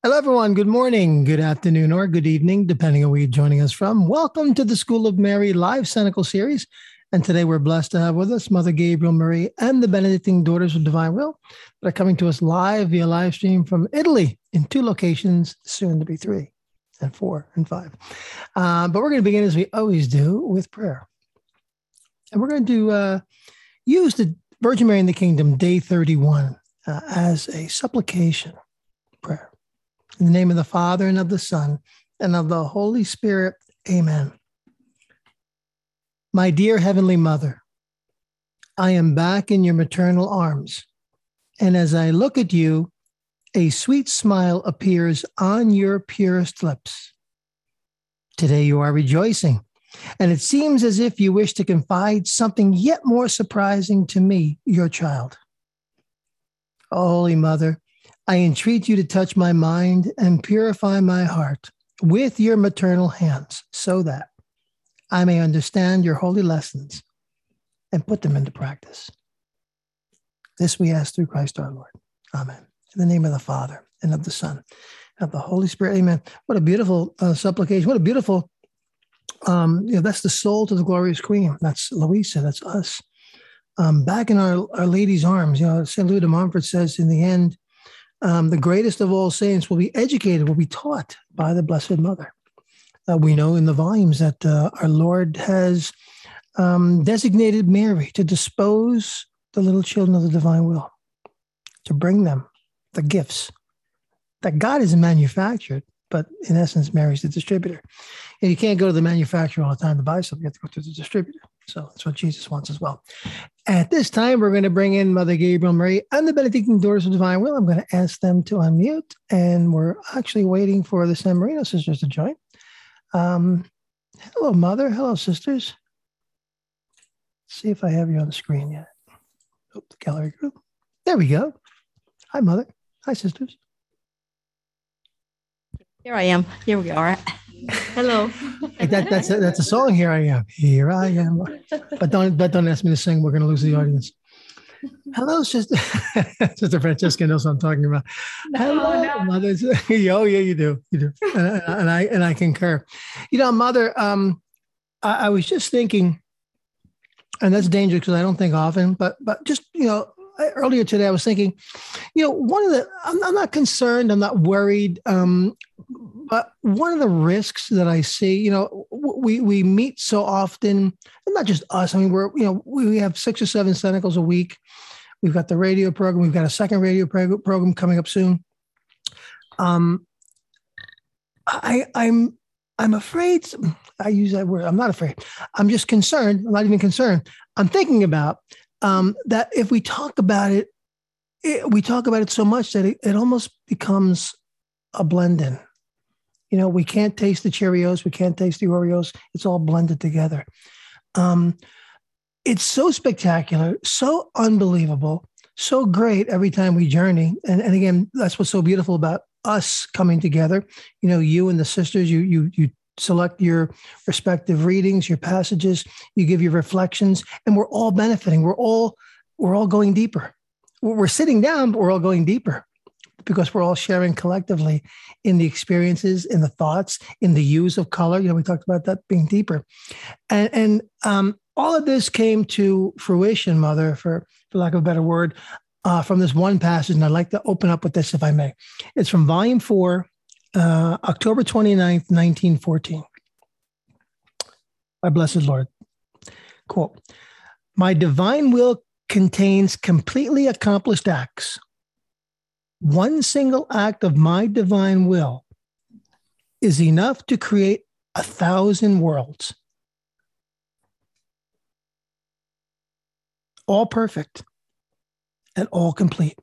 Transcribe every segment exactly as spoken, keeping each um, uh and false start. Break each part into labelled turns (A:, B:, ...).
A: Hello, everyone. Good morning, good afternoon, or good evening, depending on where you're joining us from. Welcome to the School of Mary live Cynical series. And today we're blessed to have with us Mother Gabriel Marie and the Benedictine Daughters of Divine Will that are coming to us live via live stream from Italy in two locations, soon to be three and four and five. Uh, but we're going to begin, as we always do, with prayer. And we're going to uh, use the Virgin Mary in the Kingdom, day thirty-one, uh, as a supplication prayer. In the name of the Father, and of the Son, and of the Holy Spirit, amen. My dear Heavenly Mother, I am back in your maternal arms, and as I look at you, a sweet smile appears on your purest lips. Today you are rejoicing, and it seems as if you wish to confide something yet more surprising to me, your child. Oh, Holy Mother, I entreat you to touch my mind and purify my heart with your maternal hands so that I may understand your holy lessons and put them into practice. This we ask through Christ our Lord. Amen. In the name of the Father, and of the Son, and of the Holy Spirit. Amen. What a beautiful uh, supplication. What a beautiful, um, you know, that's the soul to the glorious Queen. That's Louisa. That's us. Um, back in our, our Lady's arms. You know, Saint Louis de Montfort says in the end, Um, the greatest of all saints will be educated, will be taught by the Blessed Mother. Uh, we know in the volumes that uh, our Lord has um, designated Mary to dispose the little children of the divine will, to bring them the gifts that God has manufactured, but in essence, Mary's the distributor. And you can't go to the manufacturer all the time to buy something. You have to go to the distributor. So that's what Jesus wants as well. At this time, we're going to bring in Mother Gabriel Marie and the Benedictine Daughters of Divine Will. I'm going to ask them to unmute, and we're actually waiting for the San Marino sisters to join. Um, hello, Mother. Hello, sisters. Let's see if I have you on the screen yet. Oh, the gallery group. There we go. Hi, Mother. Hi, sisters.
B: Here I am. Here we are. Hello.
A: Hey, that, that's a, that's a song. Here I am. Here I am. But don't but don't ask me to sing. We're going to lose the audience. Hello, sister. Sister Francesca knows what I'm talking about.
B: No,
A: Hello,
B: no.
A: Mother. Oh, yeah, you do. You do. And, and I and I concur. You know, Mother. Um, I, I was just thinking, and that's dangerous because I don't think often. But but just you know, earlier today I was thinking, you know, one of the I'm, I'm not concerned. I'm not worried. Um, But one of the risks that I see, you know, we we meet so often, and not just us. I mean, we're, you know, we have six or seven Cenicals a week. We've got the radio program. We've got a second radio prog- program coming up soon. Um, I, I'm I'm afraid. I use that word. I'm not afraid. I'm just concerned. I'm not even concerned. I'm thinking about um, that if we talk about it, it, we talk about it so much that it, it almost becomes a blend-in. You know, we can't taste the Cheerios. We can't taste the Oreos. It's all blended together. Um, it's so spectacular, so unbelievable, so great every time we journey. And, and again, that's what's so beautiful about us coming together. You know, you and the sisters, you you you select your respective readings, your passages, you give your reflections, and we're all benefiting. We're all we're all going deeper. We're sitting down, but we're all going deeper, because we're all sharing collectively in the experiences, in the thoughts, in the use of color. You know, we talked about that being deeper. And, and um, all of this came to fruition, Mother, for, for lack of a better word, uh, from this one passage. And I'd like to open up with this, if I may. It's from volume four, uh, October twenty-ninth, nineteen fourteen. Our blessed Lord. Quote, "My divine will contains completely accomplished acts. One single act of my divine will is enough to create a thousand worlds, all perfect and all complete.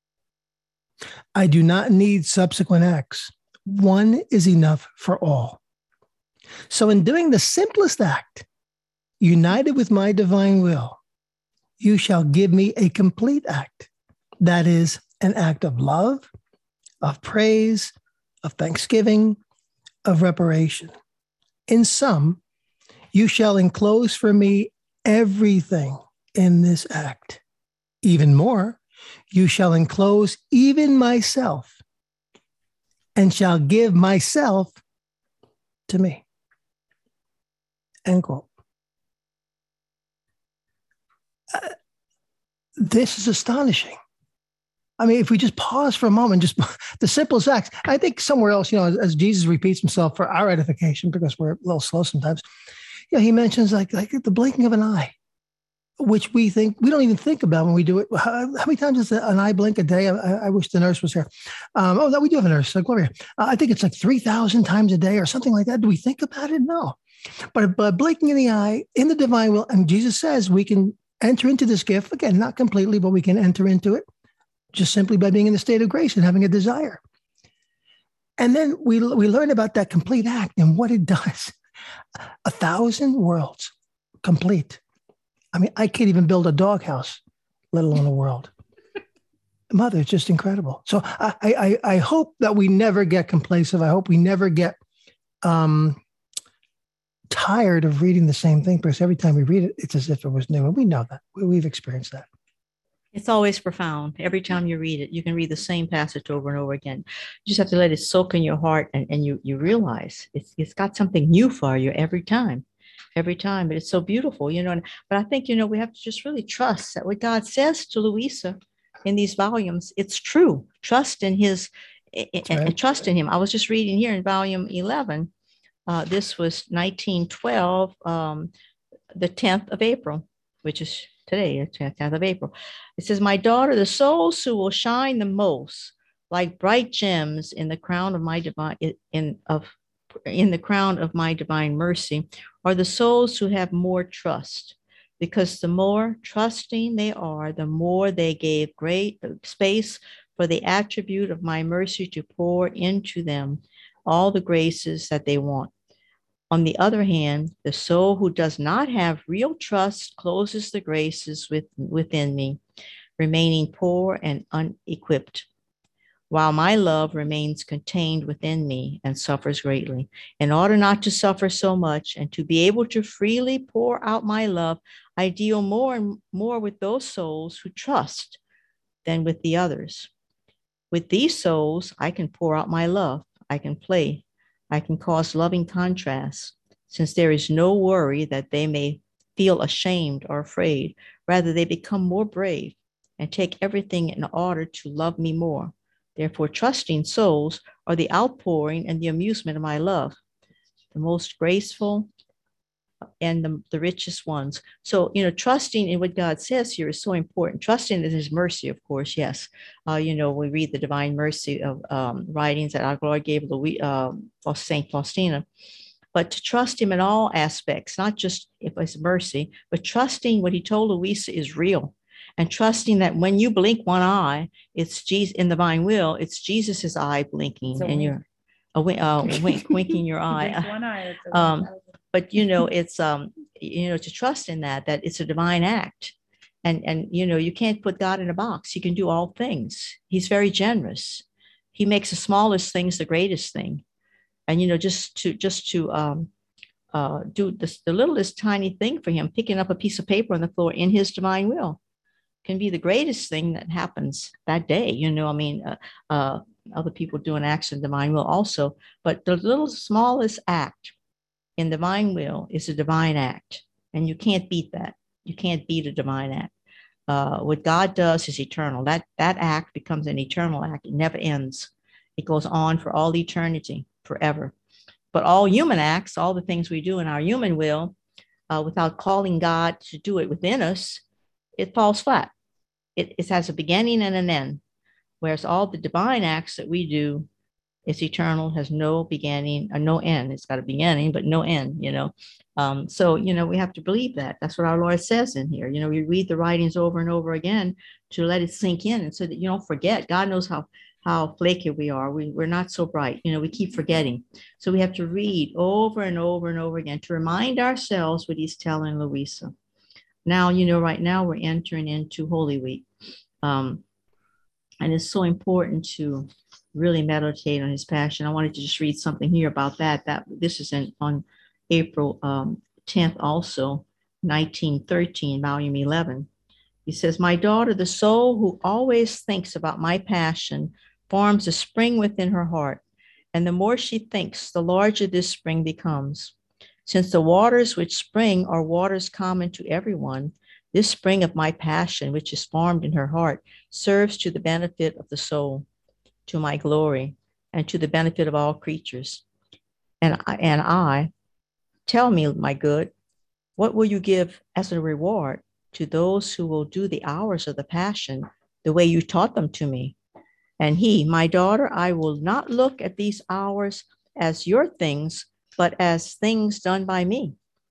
A: I do not need subsequent acts. One is enough for all. So in doing the simplest act, united with my divine will, you shall give me a complete act. That is an act of love, of praise, of thanksgiving, of reparation. In sum, you shall enclose for me everything in this act. Even more, you shall enclose even myself and shall give myself to me. End quote. Uh, this is astonishing. I mean, if we just pause for a moment, just the simplest acts. I think somewhere else, you know, as, as Jesus repeats himself for our edification, because we're a little slow sometimes, you know, he mentions like, like the blinking of an eye, which we think, we don't even think about when we do it. How, how many times does an eye blink a day? I, I wish the nurse was here. Um, oh, no, we do have a nurse, uh, Gloria. Uh, I think it's like three thousand times a day or something like that. Do we think about it? No. But, but blinking in the eye, in the divine will, and Jesus says we can enter into this gift, again, not completely, but we can enter into it just simply by being in the state of grace and having a desire. And then we, we learn about that complete act and what it does. A thousand worlds complete. I mean, I can't even build a doghouse, let alone a world. Mother, it's just incredible. So I, I, I hope that we never get complacent. I hope we never get um, tired of reading the same thing, because every time we read it, it's as if it was new. And we know that. We've experienced that.
B: It's always profound. Every time you read it, you can read the same passage over and over again. You just have to let it soak in your heart, and, and you, you realize it's, it's got something new for you every time. Every time, but it's so beautiful, you know. And, but I think, you know, we have to just really trust that what God says to Louisa in these volumes, it's true. Trust in his, right. and trust in him. I was just reading here in volume eleven. Uh, this was nineteen twelve, um, the tenth of April, which is today, the tenth of April. It says, "My daughter, the souls who will shine the most, like bright gems in the crown of my divine in of in the crown of my divine mercy, are the souls who have more trust, because the more trusting they are, the more they gave great space for the attribute of my mercy to pour into them all the graces that they want. On the other hand, the soul who does not have real trust closes the graces with, within me, remaining poor and unequipped, while my love remains contained within me and suffers greatly. In order not to suffer so much and to be able to freely pour out my love, I deal more and more with those souls who trust than with the others. With these souls, I can pour out my love. I can play. I can cause loving contrasts, since there is no worry that they may feel ashamed or afraid. Rather, they become more brave and take everything in order to love me more. Therefore, trusting souls are the outpouring and the amusement of my love, the most graceful and the, the richest ones. So, you know, trusting in what God says here is so important. Trusting in his mercy, of course, yes. Uh, you know, we read the divine mercy of um, writings that our Lord gave Louis, uh, Saint Faustina. But to trust him in all aspects, not just if it's mercy, but trusting what he told Louisa is real. And trusting that when you blink one eye, it's Jesus in the divine will, it's Jesus's eye blinking, and you're a wink, uh, wink, winking your eye.
C: One eye
B: um, but you know, it's um, you know, to trust in that, that it's a divine act, and and you know, you can't put God in a box. He can do all things. He's very generous. He makes the smallest things the greatest thing, and you know, just to just to um, uh, do this, the littlest tiny thing for him, picking up a piece of paper on the floor in his divine will, can be the greatest thing that happens that day. You know, I mean, uh, uh, other people do an act in divine will also, but the little smallest act in divine will is a divine act, and you can't beat that. You can't beat a divine act. Uh, what God does is eternal. That that act becomes an eternal act. It never ends. It goes on for all eternity, forever. But all human acts, all the things we do in our human will, uh, without calling God to do it within us, it falls flat. It, it has a beginning and an end, whereas all the divine acts that we do, it's eternal, has no beginning or no end. It's got a beginning, but no end, you know. Um, so, you know, we have to believe that. That's what our Lord says in here. You know, we read the writings over and over again to let it sink in, and so that you don't forget. God knows how how flaky we are. We, we're not so bright. You know, we keep forgetting. So we have to read over and over and over again to remind ourselves what he's telling Louisa. Now, you know, right now we're entering into Holy Week. Um, and it's so important to really meditate on his passion. I wanted to just read something here about that. That this is in, on April um, tenth also, nineteen thirteen, volume eleven. He says, "My daughter, the soul who always thinks about my passion forms a spring within her heart. And the more she thinks, the larger this spring becomes. Since the waters which spring are waters common to everyone, this spring of my passion, which is formed in her heart, serves to the benefit of the soul, to my glory, and to the benefit of all creatures. And I, and I tell me, my good, what will you give as a reward to those who will do the hours of the passion the way you taught them to me? And he, my daughter, I will not look at these hours as your things, but as things done by me.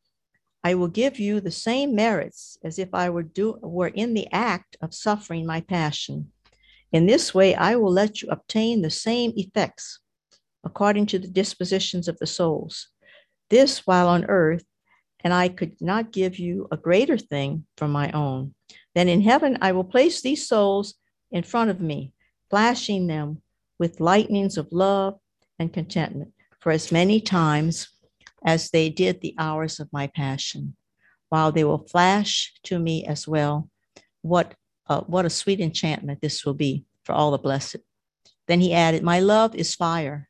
B: I will give you the same merits as if I were, do, were in the act of suffering my passion. In this way, I will let you obtain the same effects according to the dispositions of the souls. This while on earth, and I could not give you a greater thing from my own. Then in heaven, I will place these souls in front of me, flashing them with lightnings of love and contentment for as many times as they did the hours of my passion, while they will flash to me as well. What, uh, what a sweet enchantment this will be for all the blessed. Then he added, my love is fire,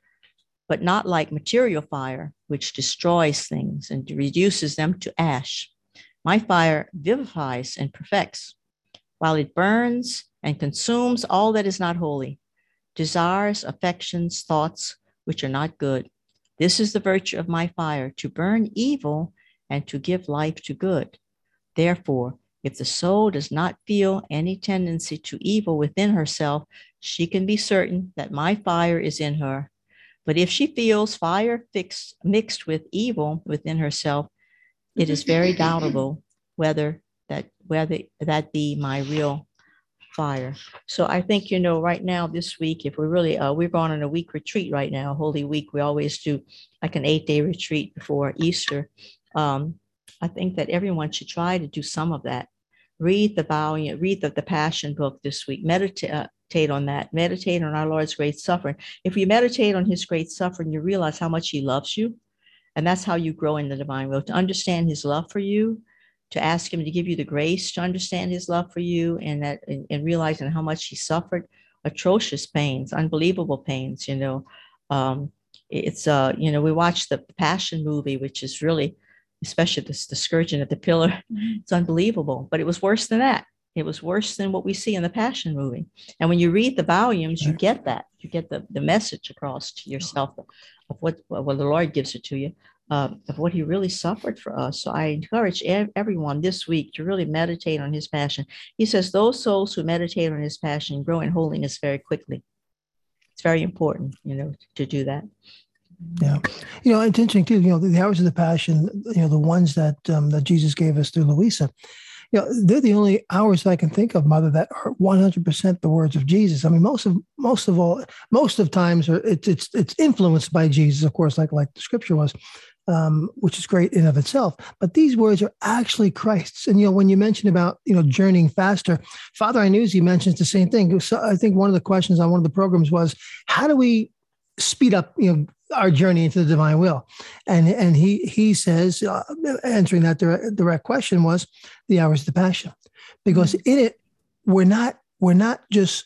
B: but not like material fire, which destroys things and reduces them to ash. My fire vivifies and perfects, while it burns and consumes all that is not holy, desires, affections, thoughts, which are not good. This is the virtue of my fire, to burn evil and to give life to good. Therefore, if the soul does not feel any tendency to evil within herself, she can be certain that my fire is in her. But if she feels fire fixed, mixed with evil within herself, it is very doubtable whether that whether that be my real fire. So I think, you know, right now, this week, if we're really, uh, we're going on a week retreat right now, Holy Week. We always do like an eight day retreat before Easter. Um, I think that everyone should try to do some of that. Read the volume, read the, the Passion book this week. Meditate. Uh, Meditate on that. Meditate on our Lord's great suffering. If you meditate on his great suffering, you realize how much he loves you. And that's how you grow in the divine will, to understand his love for you, to ask him to give you the grace to understand his love for you, and that and, and realizing how much he suffered atrocious pains, unbelievable pains, you know. Um, it's, uh, you know, we watched the Passion movie, which is really, especially the, the scourging at the pillar. It's unbelievable, but it was worse than that. It was worse than what we see in the Passion movie. And when you read the volumes, you get that. You get the, the message across to yourself of what, well, the Lord gives it to you, uh, of what he really suffered for us. So I encourage ev- everyone this week to really meditate on his passion. He says, those souls who meditate on his passion grow in holiness very quickly. It's very important, you know, to do that.
A: Yeah. You know, it's interesting too, you know, the hours of the Passion, you know, the ones that, um, that Jesus gave us through Louisa, you know, they're the only hours I can think of, Mother, that are one hundred percent the words of Jesus. I mean, most of most of all, most of times, are, it's it's it's influenced by Jesus, of course, like like the Scripture was, um, which is great in and of itself. But these words are actually Christ's. And you know, when you mention about you know journeying faster, Father Iannuzzi mentions the same thing. So I think one of the questions on one of the programs was, how do we speed up, you know, our journey into the divine will? And and he he says, uh, answering that direct, direct question, was the hours of the Passion, because mm-hmm. in it we're not we're not just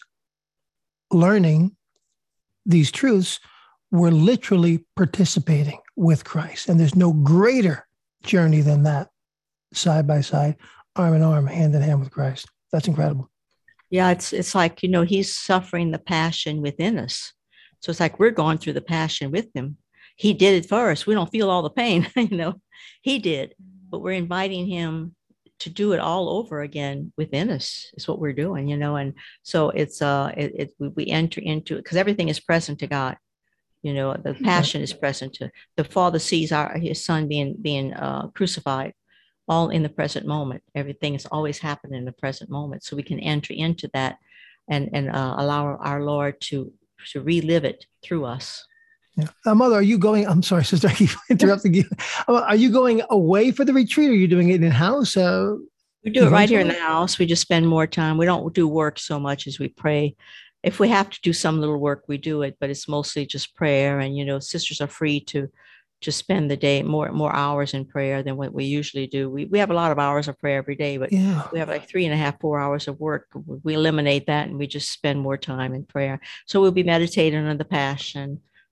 A: learning these truths, we're literally participating with Christ, and there's no greater journey than that, side by side, arm in arm, hand in hand with Christ. That's incredible.
B: Yeah, it's it's like, you know, he's suffering the passion within us. So it's like we're going through the passion with him. He did it for us. We don't feel all the pain, you know. He did, but we're inviting him to do it all over again within us. Is what we're doing, you know. And so it's uh, it, it we, we enter into it because everything is present to God. You know, the passion is present to the Father. Sees our his Son being being uh, crucified, all in the present moment. Everything is always happening in the present moment, so we can enter into that and and uh, allow our, our Lord to. to relive it through us.
A: Yeah. Uh, Mother, are you going, I'm sorry, sister, I keep interrupting you. Are you going away for the retreat, or are you doing it in-house? Uh,
B: we do it right here in the house. We just spend more time. We don't do work so much as we pray. If we have to do some little work, we do it, but it's mostly just prayer. And, you know, sisters are free to to spend the day more more hours in prayer than what we usually do. We we have a lot of hours of prayer every day, but yeah. we have like three and a half, four hours of work. We eliminate that and we just spend more time in prayer. So we'll be meditating on the Passion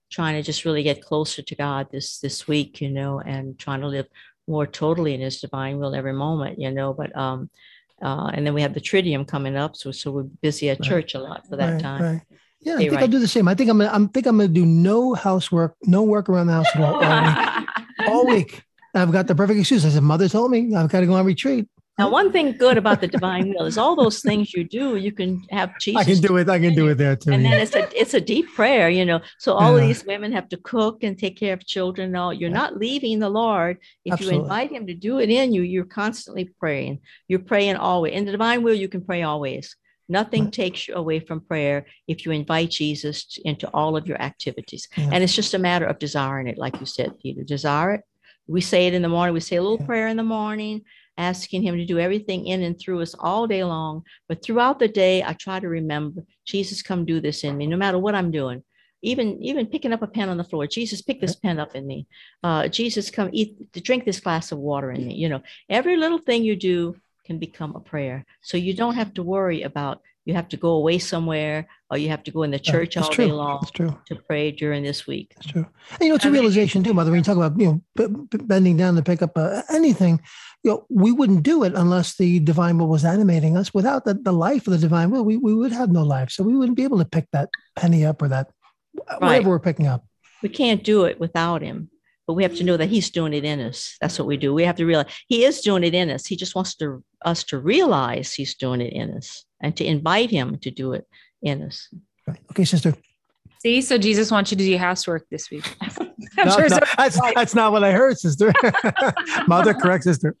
B: trying to just really get closer to God this this week, you know, and trying to live more totally in His divine will every moment, you know. But um, uh, and then we have the Triduum coming up, so so we're busy at
A: Right.
B: church a lot for that
A: Right,
B: time.
A: right. Yeah,
B: Stay
A: I think
B: right.
A: I'll do the same. I think I'm gonna, I'm think I'm gonna do no housework, no work around the house at all all week. All week. I've got the perfect excuse. I said, Mother told me I've got to go on retreat.
B: Now, one thing good about the divine will is all those things you do, you can have Jesus.
A: I can do it. I can do it there too.
B: And
A: yeah.
B: then it's a it's a deep prayer, you know. So all
A: Yeah.
B: of these women have to cook and take care of children. No, you're
A: Right.
B: not leaving the Lord. If
A: Absolutely.
B: you invite Him to do it in you, you're constantly praying. You're praying always. In the divine will, you can pray always. Nothing
A: Right.
B: takes you away from prayer if you invite Jesus to, into all of your activities.
A: Yeah.
B: And it's just a matter of desiring it, like you said, Peter. Desire it. We say it in the morning. We say a little
A: Yeah.
B: prayer in the morning, asking Him to do everything in and through us all day long. But throughout the day, I try to remember, Jesus, come do this in me, no matter what I'm doing. Even, even picking up a pen on the floor. Jesus, pick this pen up in me. Uh, Jesus, come eat, to drink this glass of water in me. You know, every little thing you do can become a prayer. So you don't have to worry about, you have to go away somewhere or you have to go in the church
A: That's
B: all
A: true.
B: day long
A: That's true.
B: to pray during this week.
A: That's true. And, you know, it's a realization too, Mother, when you talk about, you know, b- b- bending down to pick up uh, anything, you know, we wouldn't do it unless the divine will was animating us. Without the, the life of the divine will, we, we would have no life. So we wouldn't be able to pick that penny up or that,
B: Right.
A: whatever we're picking up.
B: We can't do it without Him, but we have to know that He's doing it in us. That's what we do. We have to realize He is doing it in us. He just wants to, us to realize He's doing it in us and to invite Him to do it in us.
A: Right. Okay, sister.
C: See, so Jesus wants you to do your housework this week. I'm
A: No,
C: sure
A: no,
C: so-
A: that's, that's not what I heard, sister. Mother, correct, sister.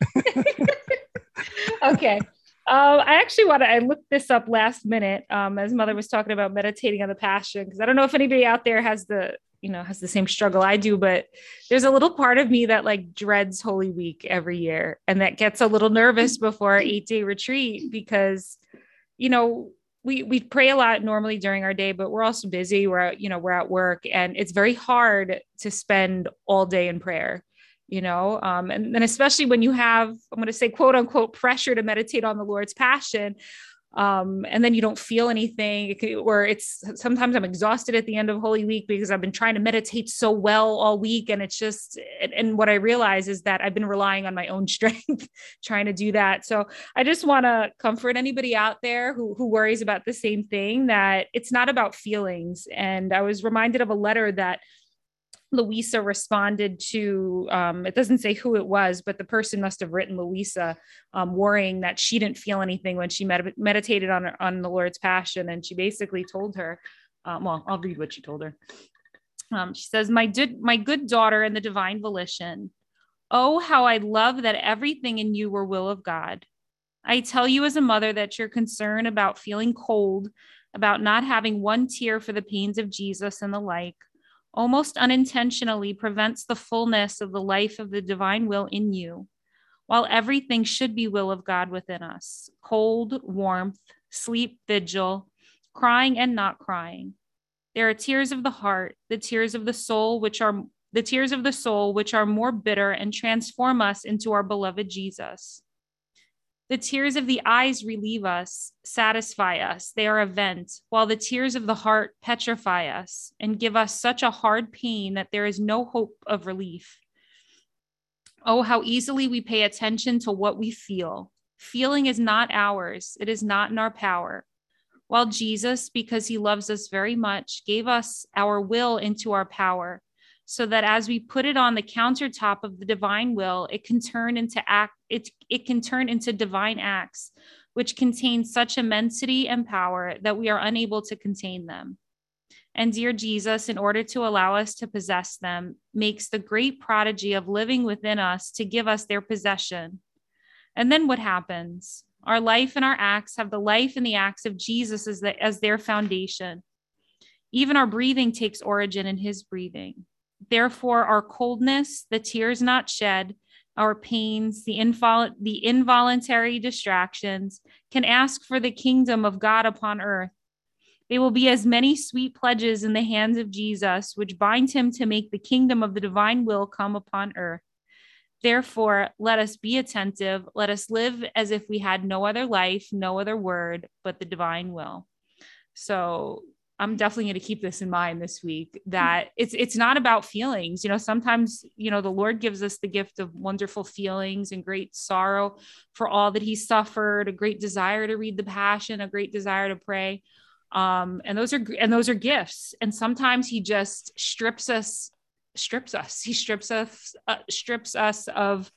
C: Okay. Uh, I actually want to, I looked this up last minute um, as Mother was talking about meditating on the Passion, because I don't know if anybody out there has the, you know, has the same struggle I do, but there's a little part of me that like dreads Holy Week every year. And that gets a little nervous before our eight day retreat because, you know, we, we pray a lot normally during our day, but we're also busy. We're, you know, we're at work and it's very hard to spend all day in prayer, you know? Um, and then especially when you have, I'm going to say quote unquote pressure to meditate on the Lord's Passion. Um, and then you don't feel anything, it could, or it's sometimes I'm exhausted at the end of Holy Week because I've been trying to meditate so well all week. And it's just, and, and what I realize is that I've been relying on my own strength trying to do that. So I just want to comfort anybody out there who, who worries about the same thing, that it's not about feelings. And I was reminded of a letter that Louisa responded to, um, it doesn't say who it was, but the person must have written Louisa, um, worrying that she didn't feel anything when she med- meditated on, on the Lord's Passion. And she basically told her, um, well, I'll read what she told her. Um, she says, my, good, my good daughter in the divine volition, oh, how I love that everything in you were will of God. I tell you as a mother that your concern about feeling cold, about not having one tear for the pains of Jesus and the like, almost unintentionally prevents the fullness of the life of the divine will in you, while everything should be will of God within us: cold, warmth, sleep, vigil, crying and not crying. There are tears of the heart, the tears of the soul, which are the tears of the soul, which are more bitter and transform us into our beloved Jesus. The tears of the eyes relieve us, satisfy us. They are a vent, while the tears of the heart petrify us and give us such a hard pain that there is no hope of relief. Oh, how easily we pay attention to what we feel. Feeling is not ours. It is not in our power. While Jesus, because he loves us very much, gave us our will into our power, so that as we put it on the countertop of the divine will, it can turn into act, it, it can turn into divine acts, which contain such immensity and power that we are unable to contain them. And dear Jesus, in order to allow us to possess them, makes the great prodigy of living within us to give us their possession. And then what happens? Our life and our acts have the life and the acts of Jesus as, the, as their foundation. Even our breathing takes origin in his breathing. Therefore, our coldness, the tears not shed, our pains, the, invol- the involuntary distractions, can ask for the kingdom of God upon earth. They will be as many sweet pledges in the hands of Jesus, which bind him to make the kingdom of the divine will come upon earth. Therefore, let us be attentive. Let us live as if we had no other life, no other word, but the divine will. So I'm definitely going to keep this in mind this week, that it's, it's not about feelings. You know, sometimes, you know, the Lord gives us the gift of wonderful feelings and great sorrow for all that he suffered, a great desire to read the Passion, a great desire to pray. Um, and those are, and those are gifts. And sometimes he just strips us, strips us, he strips us, uh, strips us of,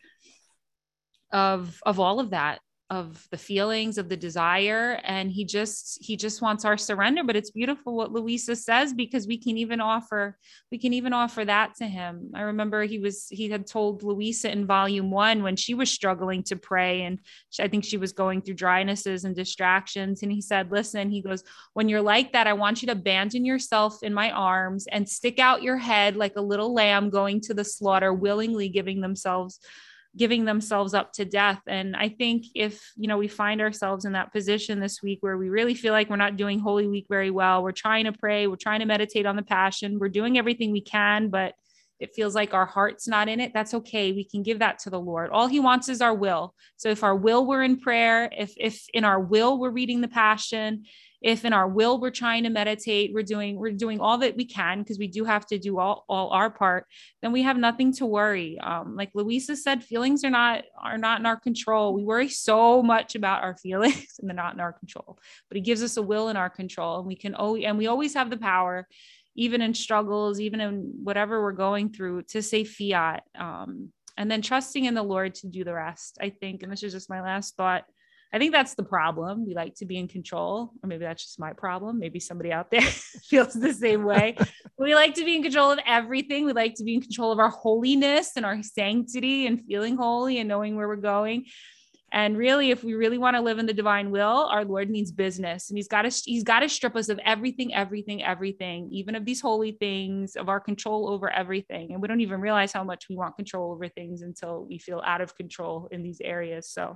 C: of, of all of that, of the feelings, of the desire. And he just, he just wants our surrender. But it's beautiful what Louisa says, because we can even offer, we can even offer that to him. I remember he was, he had told Louisa in volume one, when she was struggling to pray, and I think she was going through drynesses and distractions. And he said, listen, he goes, when you're like that, I want you to abandon yourself in my arms and stick out your head like a little lamb going to the slaughter, willingly giving themselves giving themselves up to death. And I think if, you know, we find ourselves in that position this week where we really feel like we're not doing Holy Week very well, we're trying to pray, we're trying to meditate on the Passion, we're doing everything we can, but it feels like our heart's not in it, that's okay. We can give that to the Lord. All he wants is our will. So if our will we're in prayer, if, if in our will we're reading the Passion, if in our will we're trying to meditate, we're doing, we're doing all that we can, because we do have to do all, all our part, then we have nothing to worry. Um, like Louisa said, feelings are not, are not in our control. We worry so much about our feelings and they're not in our control, but he gives us a will in our control, and we can always, and we always have the power, even in struggles, even in whatever we're going through, to say fiat, um, and then trusting in the Lord to do the rest, I think. And this is just my last thought. I think that's the problem. We like to be in control, or maybe that's just my problem. Maybe somebody out there feels the same way. We like to be in control of everything. We like to be in control of our holiness and our sanctity and feeling holy and knowing where we're going. And really, if we really want to live in the divine will, our Lord needs business, and he's got to, he's got to strip us of everything, everything, everything, even of these holy things, of our control over everything. And we don't even realize how much we want control over things until we feel out of control in these areas. So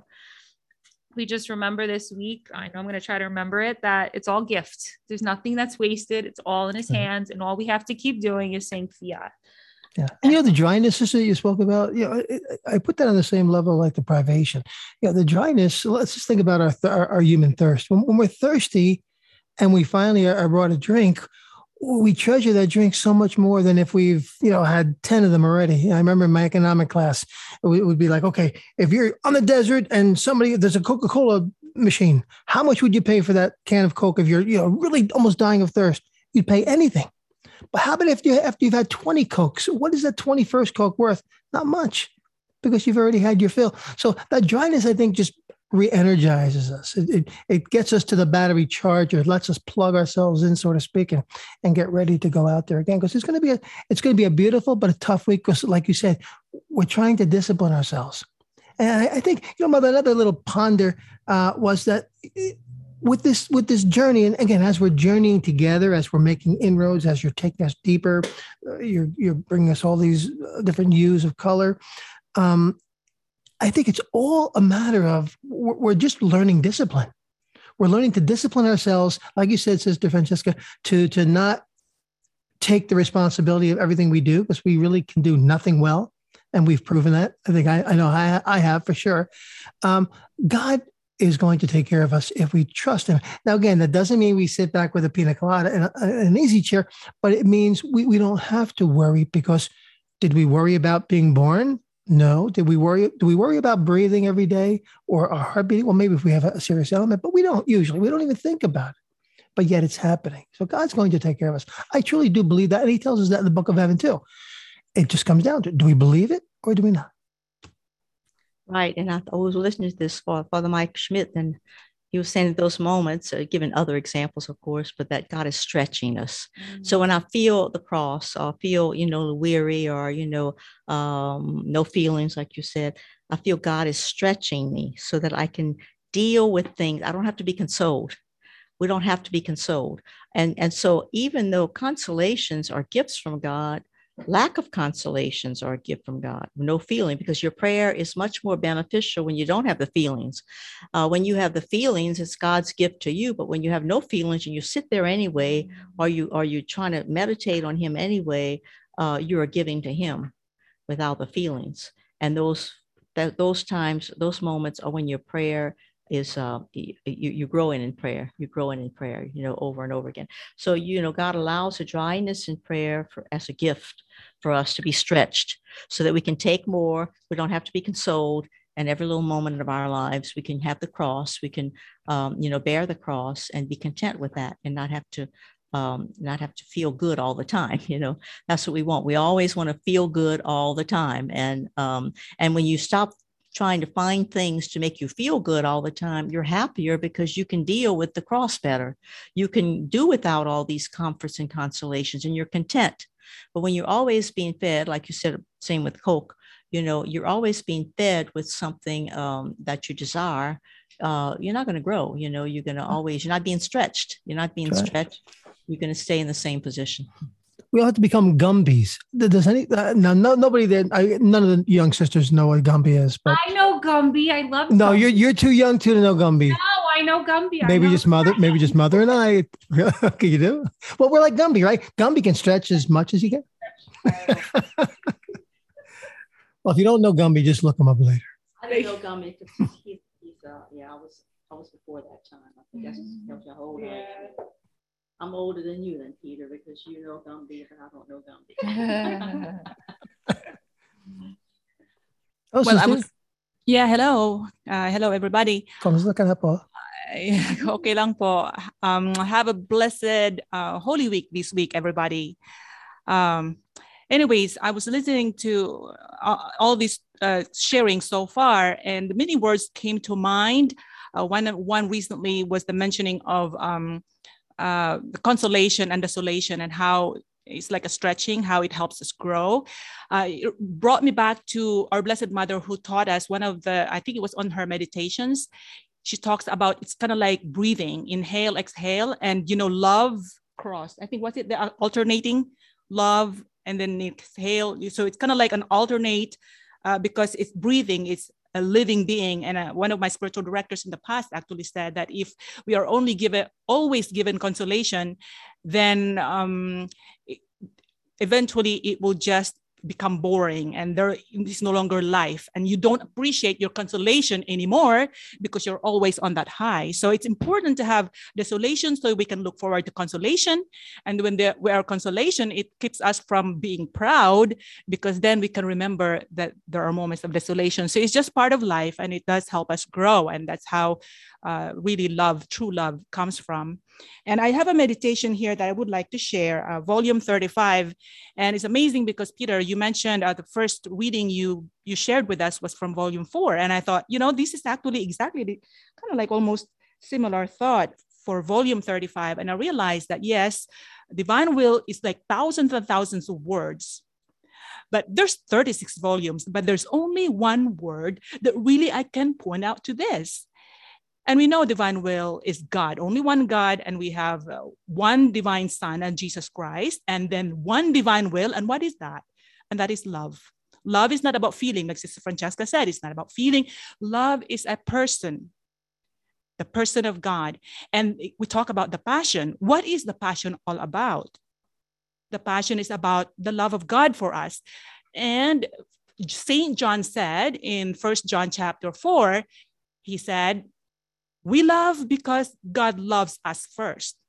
C: we just remember this week, I know I'm going to try to remember it, that it's all gift. There's nothing that's wasted. It's all in his hands. And all we have to keep doing is saying fiat.
A: Yeah. And you know, the dryness that you spoke about, you know, it, I put that on the same level like the privation. You know, the dryness, let's just think about our, th- our, our human thirst. When, when we're thirsty and we finally are, are brought a drink, we treasure that drink so much more than if we've, you know, had ten of them already. I remember in my economic class, it would, it would be like, okay, if you're on the desert and somebody, there's a Coca-Cola machine, how much would you pay for that can of Coke if you're, you know, really almost dying of thirst? You'd pay anything. But how about if you, after you've had twenty Cokes, what is that twenty-first Coke worth? Not much, because you've already had your fill. So that dryness, I think, just re-energizes us. It, it, it gets us to the battery charger. It lets us plug ourselves in, so to speak, and, and get ready to go out there again. Because it's going to be a, it's going to be a beautiful but a tough week. Because, like you said, we're trying to discipline ourselves. And I, I think, you know, Mother, another little ponder uh, was that with this with this journey, and again, as we're journeying together, as we're making inroads, as you're taking us deeper, uh, you're you're bringing us all these different hues of color. Um, I think it's all a matter of we're, we're just learning discipline. We're learning to discipline ourselves, like you said, Sister Francesca, to to not take the responsibility of everything we do, because we really can do nothing well, and we've proven that. I think I, I know I, I have for sure. Um, God is going to take care of us if we trust him. Now, again, that doesn't mean we sit back with a pina colada and, a, and an easy chair, but it means we, we don't have to worry, because did we worry about being born? No. Did we worry? Do we worry about breathing every day or our heart beating? Well, maybe if we have a serious element, but we don't usually. We don't even think about it. But yet it's happening. So God's going to take care of us. I truly do believe that. And he tells us that in the book of Heaven too. It just comes down to, do we believe it or do we not?
B: Right. And I, I was listening to this for Father Mike Schmidt, and he was saying those moments, uh, giving other examples, of course, but that God is stretching us. Mm-hmm. So when I feel the cross, or feel, you know, weary, or, you know, um, no feelings, like you said, I feel God is stretching me so that I can deal with things. I don't have to be consoled. We don't have to be consoled. And, and so even though consolations are gifts from God, lack of consolations are a gift from God. No feeling, because your prayer is much more beneficial when you don't have the feelings. Uh, when you have the feelings, it's God's gift to you. But when you have no feelings and you sit there anyway, or you are you trying to meditate on him anyway, uh, you are giving to him without the feelings. And those that those times, those moments are when your prayer is uh, you, you're growing in prayer. You're growing in prayer, you know, over and over again. So, you know, God allows the dryness in prayer for, as a gift for us to be stretched so that we can take more. We don't have to be consoled. And every little moment of our lives, we can have the cross. We can, um, you know, bear the cross and be content with that and not have to um, not have to feel good all the time. You know, that's what we want. We always want to feel good all the time. And, um, and when you stop trying to find things to make you feel good all the time, you're happier because you can deal with the cross better. You can do without all these comforts and consolations and you're content. But when you're always being fed, like you said, same with Coke, you know, you're always being fed with something um, that you desire, uh, you're not going to grow. You know, you're going to always, you're not being stretched. You're not being
A: Right.
B: stretched. You're going to stay in the same position.
A: We all have to become Gumbies. Does any uh, no, no nobody there? I, none of the young sisters know what Gumby is. But
C: I know Gumby. I love.
A: no,
C: Gumby.
A: you're you're too young to know Gumby.
C: No, I know Gumby. I
A: Maybe
C: know
A: just mother. Maybe just mother and I. Okay, you do. Well, we're like Gumby, right? Gumby can stretch as much as he can. Well, if you don't know Gumby, just look him up later.
B: I didn't know Gumby because he's, he's uh, yeah, I was, I was before that time. I think that's tells you how old I am. I'm older than you then, Peter, because you know Gumby and I don't know Gumby.
A: Oh,
D: Well, I
A: sister.
D: was, yeah, hello. Uh, hello, everybody.
A: Kamusta ka na po?
D: Ay, okay lang po. Um, have a blessed uh, Holy Week this week, everybody. Um, anyways, I was listening to uh, all this uh, sharing so far, and many words came to mind. Uh, one, one recently was the mentioning of um, uh, the consolation and desolation, and how it's like a stretching, how it helps us grow. Uh, it brought me back to our Blessed Mother, who taught us one of the, I think it was on her meditations. She talks about, it's kind of like breathing, inhale, exhale, and, you know, love, cross. I think, what's it, the alternating love and then exhale. So it's kind of like an alternate uh, because it's breathing, it's a living being. And uh, one of my spiritual directors in the past actually said that if we are only given, always given consolation, then um, it, eventually it will just become boring and there is no longer life, and you don't appreciate your consolation anymore because you're always on that high. So it's important to have desolation so we can look forward to consolation. And when there we are consolation, it keeps us from being proud, because then we can remember that there are moments of desolation. So it's just part of life, and it does help us grow. And that's how uh, really love, true love, comes from. And I have a meditation here that I would like to share, uh, volume thirty-five. And it's amazing because, Peter, you mentioned uh, the first reading you you shared with us was from volume four. And I thought, you know, this is actually exactly the, kind of like almost similar thought for volume thirty-five. And I realized that, yes, divine will is like thousands and thousands of words. But there's thirty-six volumes, but there's only one word that really I can point out to this. And we know divine will is God, only one God. And we have uh, one divine Son, and Jesus Christ, and then one divine will. And what is that? And that is love. Love is not about feeling, like Sister Francesca said, it's not about feeling. Love is a person, the person of God. And we talk about the passion. What is the passion all about? The passion is about the love of God for us. And Saint John said in First John chapter four, he said, we love because God loves us first.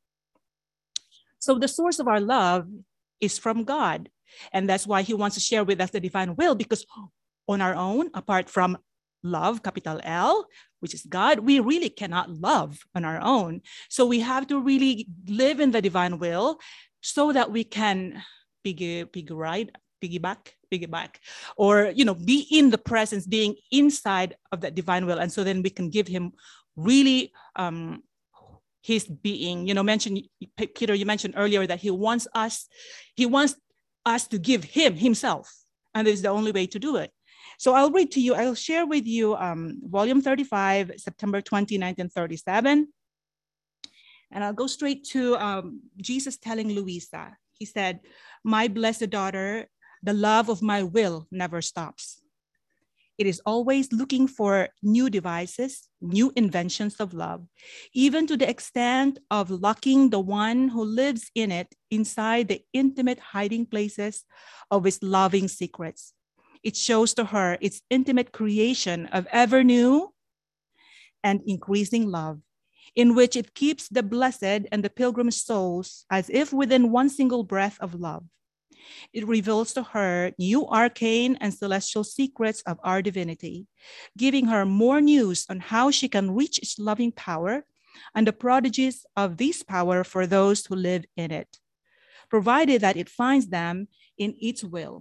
D: So the source of our love is from God. And that's why he wants to share with us the divine will, because on our own, apart from love, capital L, which is God, we really cannot love on our own. So we have to really live in the divine will so that we can piggy, piggy ride, piggyback, piggyback, or, you know, be in the presence, being inside of that divine will. And so then we can give him really um, his being. You know, mentioned, Peter, you mentioned earlier that he wants us, he wants us to give him himself. And this is the only way to do it. So I'll read to you, I'll share with you um, volume thirty-five, September twentieth, nineteen thirty-seven. And I'll go straight to um, Jesus telling Luisa. He said, my blessed daughter, the love of my will never stops. It is always looking for new devices, new inventions of love, even to the extent of locking the one who lives in it inside the intimate hiding places of his loving secrets. It shows to her its intimate creation of ever new, and increasing love, in which it keeps the blessed and the pilgrim souls as if within one single breath of love. It reveals to her new arcane and celestial secrets of our divinity, giving her more news on how she can reach its loving power and the prodigies of this power for those who live in it, provided that it finds them in its will.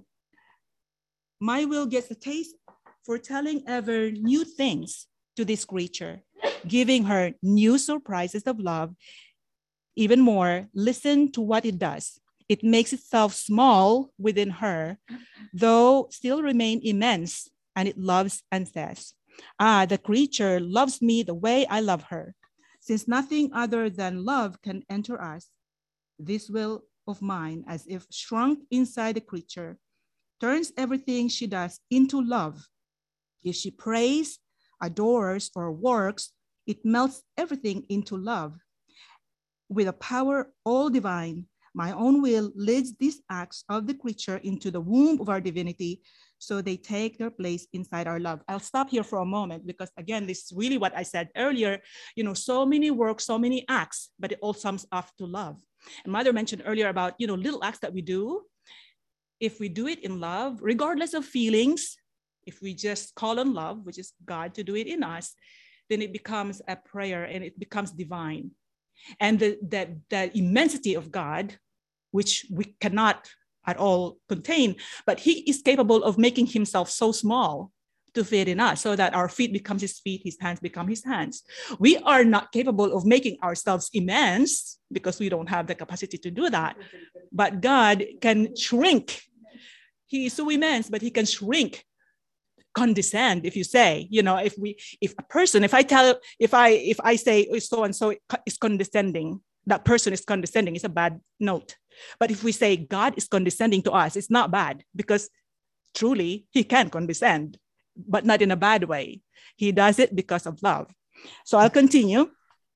D: My will gets a taste for telling ever new things to this creature, giving her new surprises of love. Even more, listen to what it does. It makes itself small within her, though still remain immense, and it loves and says, ah, the creature loves me the way I love her. Since nothing other than love can enter us, this will of mine, as if shrunk inside the creature, turns everything she does into love. If she prays, adores, or works, it melts everything into love. With a power all divine, my own will leads these acts of the creature into the womb of our divinity, so they take their place inside our love. I'll stop here for a moment because, again, this is really what I said earlier. You know, so many works, so many acts, but it all sums up to love. And Mother mentioned earlier about, you know, little acts that we do. If we do it in love, regardless of feelings, if we just call on love, which is God to do it in us, then it becomes a prayer and it becomes divine. And the, that, that immensity of God, which we cannot at all contain, but he is capable of making himself so small to fit in us so that our feet becomes his feet, his hands become his hands. We are not capable of making ourselves immense because we don't have the capacity to do that. But God can shrink. He is so immense, but he can shrink, condescend, if you say, you know, if we, if a person, if I tell, if I, if I say so-and-so is condescending, that person is condescending, it's a bad note. But if we say God is condescending to us, it's not bad because truly he can condescend, but not in a bad way. He does it because of love. So I'll continue.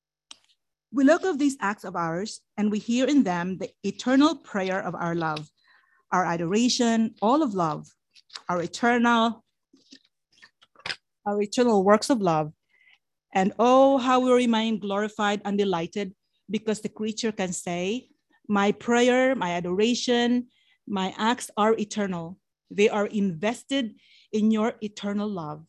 D: We look at these acts of ours and we hear in them the eternal prayer of our love, our adoration, all of love, our eternal, our eternal works of love. And oh, how we remain glorified and delighted because the creature can say, my prayer, my adoration, my acts are eternal. They are invested in your eternal love.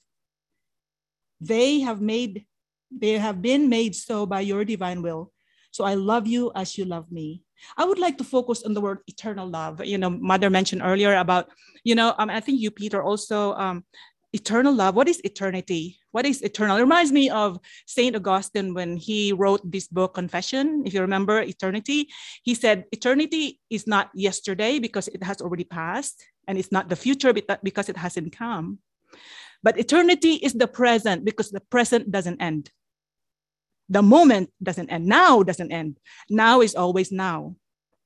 D: They have made, they have been made so by your divine will. So I love you as you love me. I would like to focus on the word eternal love. You know, Mother mentioned earlier about, you know, um, I think you, Peter, also um, eternal love. What is eternity? What is eternal? It reminds me of Saint Augustine when he wrote this book, Confession. If you remember eternity, he said, eternity is not yesterday because it has already passed, and it's not the future because it hasn't come. But eternity is the present because the present doesn't end. The moment doesn't end. Now doesn't end. Now is always now.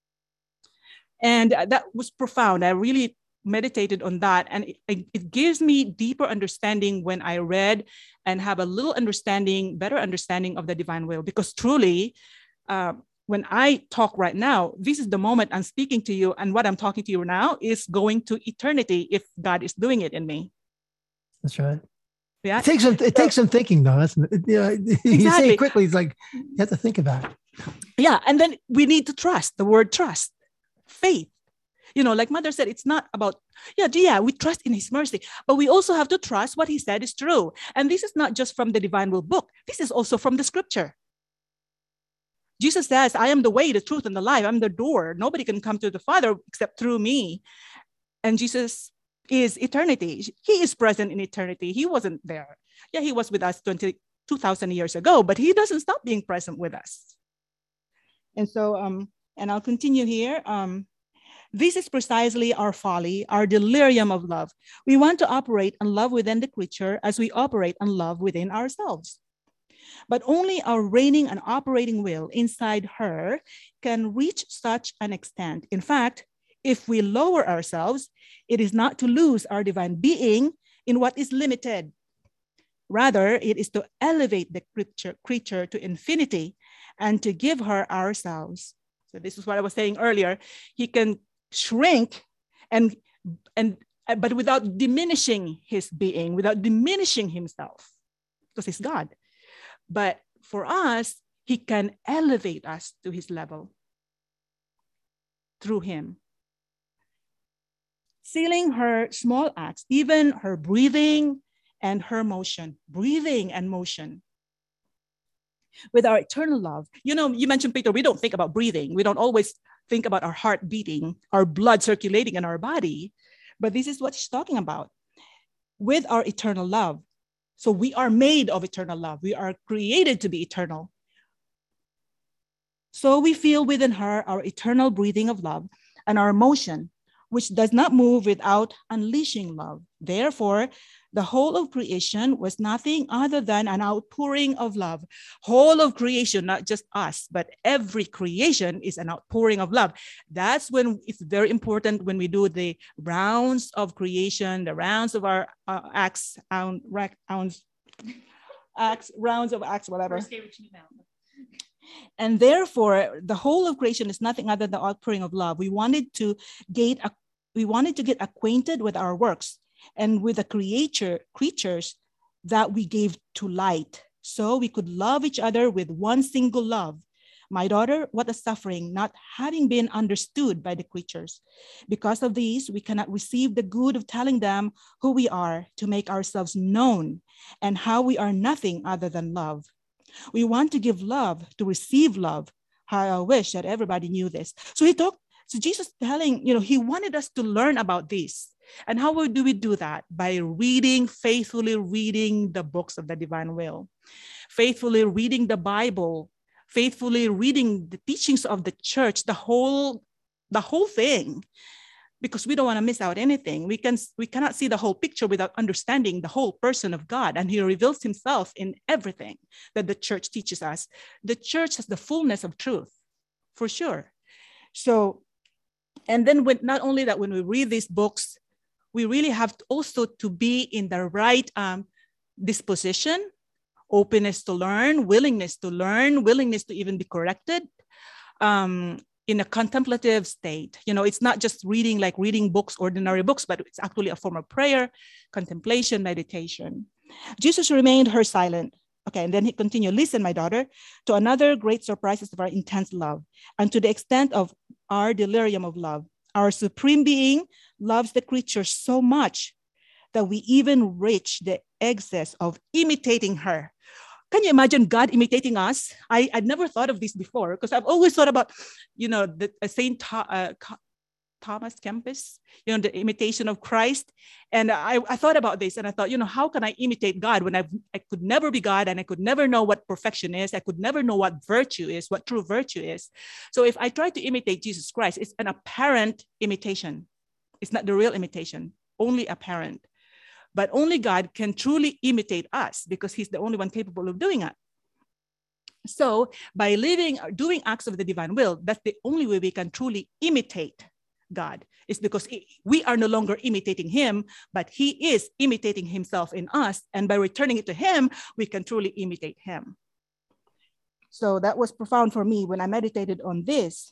D: And that was profound. I really meditated on that. And it, it gives me deeper understanding when I read and have a little understanding, better understanding of the divine will. Because truly, uh, when I talk right now, this is the moment I'm speaking to you. And what I'm talking to you now is going to eternity if God is doing it in me.
A: That's right.
D: Yeah.
A: It takes some, it so, takes some thinking though. That's, you know, exactly. You say it quickly, it's like, you have to think about it.
D: Yeah. And then we need to trust, the word trust, faith. You know, like Mother said, it's not about, yeah, yeah, we trust in his mercy, but we also have to trust what he said is true. And this is not just from the Divine Will book. This is also from the scripture. Jesus says, I am the way, the truth, and the life. I'm the door. Nobody can come to the Father except through me. And Jesus is eternity. He is present in eternity. He wasn't there. Yeah, he was with us twenty-two thousand years ago, but he doesn't stop being present with us. And so, um, and I'll continue here. Um, this is precisely our folly, our delirium of love. We want to operate on love within the creature as we operate on love within ourselves. But only our reigning and operating will inside her can reach such an extent. In fact, if we lower ourselves, it is not to lose our divine being in what is limited. Rather, it is to elevate the creature, creature to infinity and to give her ourselves. So this is what I was saying earlier. He can shrink and, and but without diminishing his being, without diminishing himself, because he's God. But for us, he can elevate us to his level through him. Sealing her small acts, even her breathing and her motion, breathing and motion, with our eternal love. You know, you mentioned, Peter, we don't think about breathing. We don't always think about our heart beating, our blood circulating in our body. But this is what she's talking about. With our eternal love. So we are made of eternal love. We are created to be eternal. So we feel within her our eternal breathing of love and our motion, which does not move without unleashing love. Therefore, the whole of creation was nothing other than an outpouring of love. Whole of creation, not just us, but every creation is an outpouring of love. That's when it's very important when we do the rounds of creation, the rounds of our uh, acts, um, rounds, acts, rounds of acts, whatever. And therefore, the whole of creation is nothing other than the outpouring of love. We wanted to get, we wanted to get acquainted with our works and with the creature creatures that we gave to light, so we could love each other with one single love. My daughter, what a suffering, not having been understood by the creatures. Because of these, we cannot receive the good of telling them who we are, to make ourselves known, and how we are nothing other than love. We want to give love, to receive love. How I wish that everybody knew this. So he talked, so Jesus telling, you know, he wanted us to learn about this. And how do we do that? By reading, faithfully reading the books of the divine will, faithfully reading the Bible, faithfully reading the teachings of the church, the whole, the whole thing, because we don't want to miss out anything. We can, we cannot see the whole picture without understanding the whole person of God. And he reveals himself in everything that the church teaches us. The church has the fullness of truth, for sure. So, and then when, not only that, when we read these books, we really have to also to be in the right um, disposition, openness to learn, willingness to learn, willingness to even be corrected, um, in a contemplative state. You know, it's not just reading like reading books, ordinary books, but it's actually a form of prayer, contemplation, meditation. Jesus remained her silent. Okay, and then he continued, listen, my daughter, to another great surprise of our intense love, and to the extent of our delirium of love. Our supreme being loves the creature so much that we even reach the excess of imitating her. Can you imagine God imitating us? I, I'd never thought of this before, because I've always thought about, you know, the uh, Saint uh, Thomas Kempis, you know, the imitation of Christ. And I, I thought about this and I thought, you know, how can I imitate God when I've, I could never be God and I could never know what perfection is. I could never know what virtue is, what true virtue is. So if I try to imitate Jesus Christ, it's an apparent imitation. It's not the real imitation, only apparent. But only God can truly imitate us because he's the only one capable of doing it. So by living, doing acts of the divine will, that's the only way we can truly imitate God. It's because we are no longer imitating him, but he is imitating himself in us. And by returning it to him, we can truly imitate him. So that was profound for me when I meditated on this.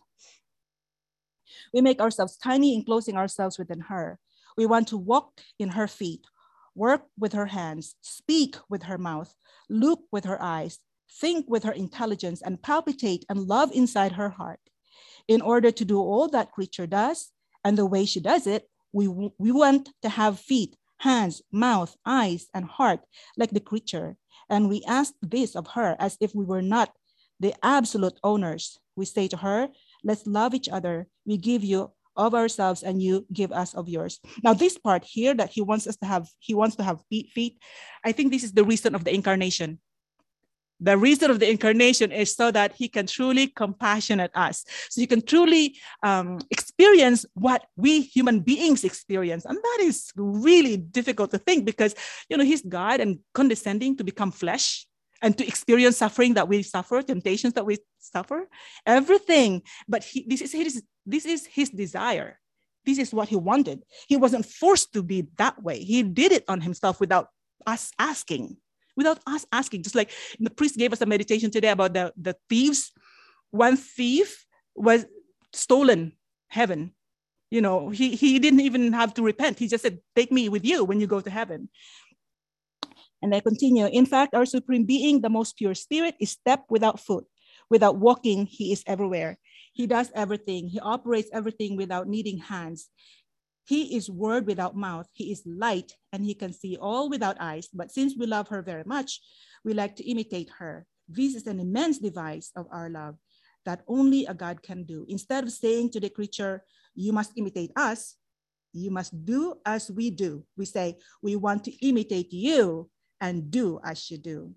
D: We make ourselves tiny, enclosing ourselves within her. We want to walk in her feet, work with her hands, speak with her mouth, look with her eyes, think with her intelligence, and palpitate and love inside her heart. In order to do all that creature does, and the way she does it, we, we want to have feet, hands, mouth, eyes, and heart like the creature. And we ask this of her as if we were not the absolute owners. We say to her, let's love each other. We give you of ourselves and you give us of yours. Now this part here that he wants us to have, he wants to have feet, feet. I think this is the reason of the incarnation. The reason of the incarnation is so that he can truly compassionate us. So he can truly um, experience what we human beings experience. And that is really difficult to think because, you know, he's God and condescending to become flesh and to experience suffering that we suffer, temptations that we suffer, everything. But he, this is his, this is his desire. This is what he wanted. He wasn't forced to be that way. He did it on himself without us asking. Without us asking, just like the priest gave us a meditation today about the, the thieves. One thief was stolen heaven. You know, he, he didn't even have to repent. He just said, take me with you when you go to heaven. And I continue, in fact, our supreme being, the most pure spirit, is step without foot. Without walking, he is everywhere. He does everything. He operates everything without needing hands. He is word without mouth. He is light, and he can see all without eyes. But since we love her very much, we like to imitate her. This is an immense device of our love that only a God can do. Instead of saying to the creature, you must imitate us, you must do as we do. We say, we want to imitate you and do as you do.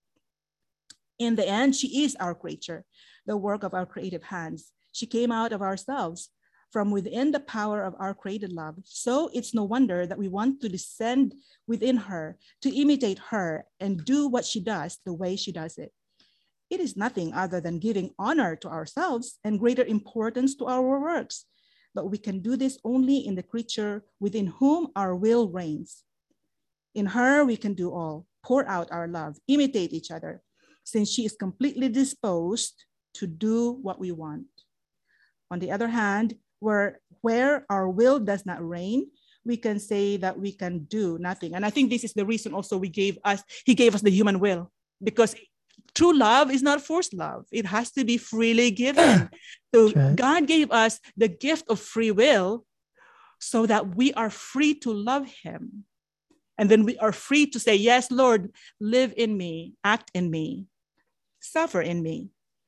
D: In the end, she is our creature, the work of our creative hands. She came out of ourselves, from within the power of our created love. So it's no wonder that we want to descend within her, to imitate her and do what she does the way she does it. It is nothing other than giving honor to ourselves and greater importance to our works. But we can do this only in the creature within whom our will reigns. In her, we can do all, pour out our love, imitate each other, since she is completely disposed to do what we want. On the other hand, where, where our will does not reign, we can say that we can do nothing. And I think this is the reason also we gave us, he gave us the human will, because true love is not forced love. It has to be freely given. So
A: right.
D: God gave us the gift of free will so that we are free to love him. And then we are free to say, yes, Lord, live in me, act in me, suffer in me.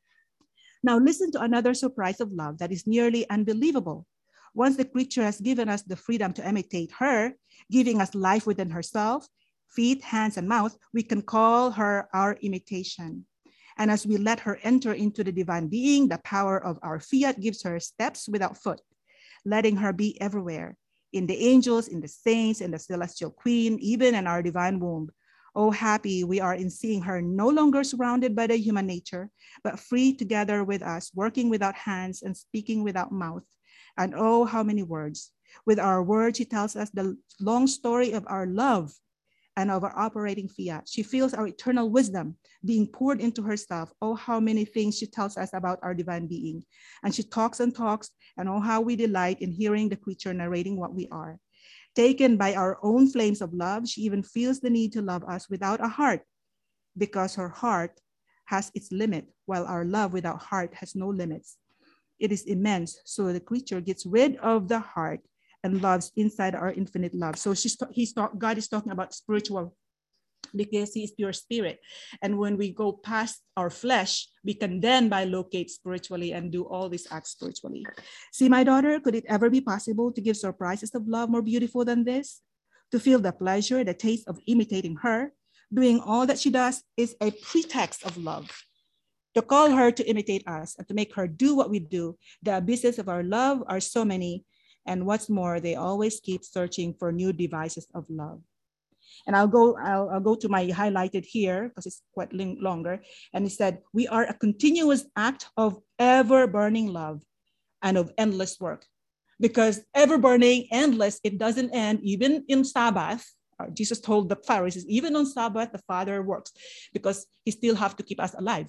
D: Now listen to another surprise of love that is nearly unbelievable. Once the creature has given us the freedom to imitate her, giving us life within herself, feet, hands, and mouth, we can call her our imitation. And as we let her enter into the divine being, the power of our fiat gives her steps without foot, letting her be everywhere, in the angels, in the saints, in the celestial queen, even in our divine womb. Oh, happy we are in seeing her no longer surrounded by the human nature, but free together with us, working without hands and speaking without mouth. And oh, how many words. With our words, she tells us the long story of our love and of our operating fiat. She feels our eternal wisdom being poured into herself. Oh, how many things she tells us about our divine being. And she talks and talks, and oh, how we delight in hearing the creature narrating what we are. Taken by our own flames of love, she even feels the need to love us without a heart, because her heart has its limit, while our love without heart has no limits. It is immense, so the creature gets rid of the heart and loves inside our infinite love. So she's he's talk, God is talking about spiritual, because he is pure spirit. And when we go past our flesh, we can then bilocate spiritually and do all these acts spiritually. See, my daughter, could it ever be possible to give surprises of love more beautiful than this? To feel the pleasure, the taste of imitating her, doing all that she does is a pretext of love. To call her to imitate us and to make her do what we do, the abysses of our love are so many. And what's more, they always keep searching for new devices of love. And I'll go, I'll, I'll go to my highlighted here because it's quite longer. And it said, we are a continuous act of ever burning love and of endless work. Because ever burning, endless, it doesn't end. Even in Sabbath, Jesus told the Pharisees, even on Sabbath, the Father works because he still have to keep us alive.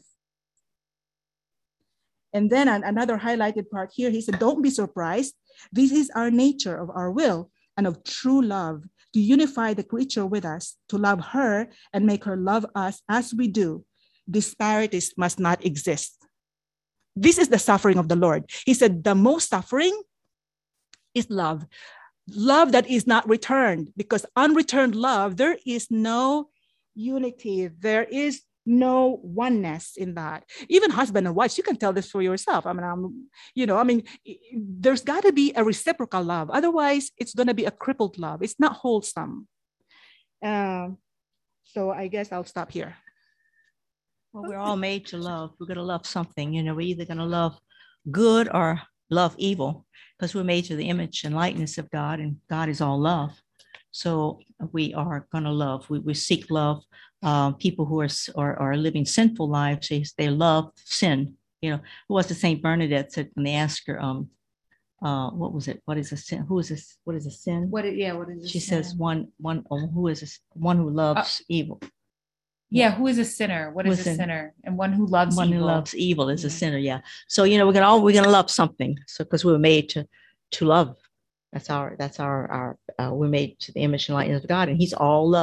D: And then another highlighted part here, he said, don't be surprised. This is our nature of our will and of true love, to unify the creature with us, to love her and make her love us as we do. Disparities must not exist. This is the suffering of the Lord. He said, the most suffering is love. Love that is not returned, because unreturned love, there is no unity. There is no oneness in that. Even husband and wife, you can tell this for yourself. I mean, I'm, you know, I mean, there's got to be a reciprocal love. Otherwise, it's going to be a crippled love. It's not wholesome. Uh, so I guess I'll stop here.
B: Well, we're all made to love. We're going to love something. You know, we're either going to love good or love evil, because we're made to the image and likeness of God, and God is all love. So we are going to love. We, we seek love. Uh, people who are, are are living sinful lives, they, they love sin. You know, who was the Saint Bernadette said when they asked her, um, uh, what was it? What is a sin? Who is this? What is a sin?
E: What? It, yeah. What is?
B: She
E: sin?
B: says one one oh, who is this? One who loves uh, evil.
E: Yeah. Who is a sinner? What is a sinner? And one who loves
B: one
E: evil.
B: who loves evil is
E: yeah.
B: a sinner. Yeah. So you know we're gonna all we're gonna love something. So because we were made to to love. That's our, that's our, our uh, we're made to the image and likeness of God, and he's all love.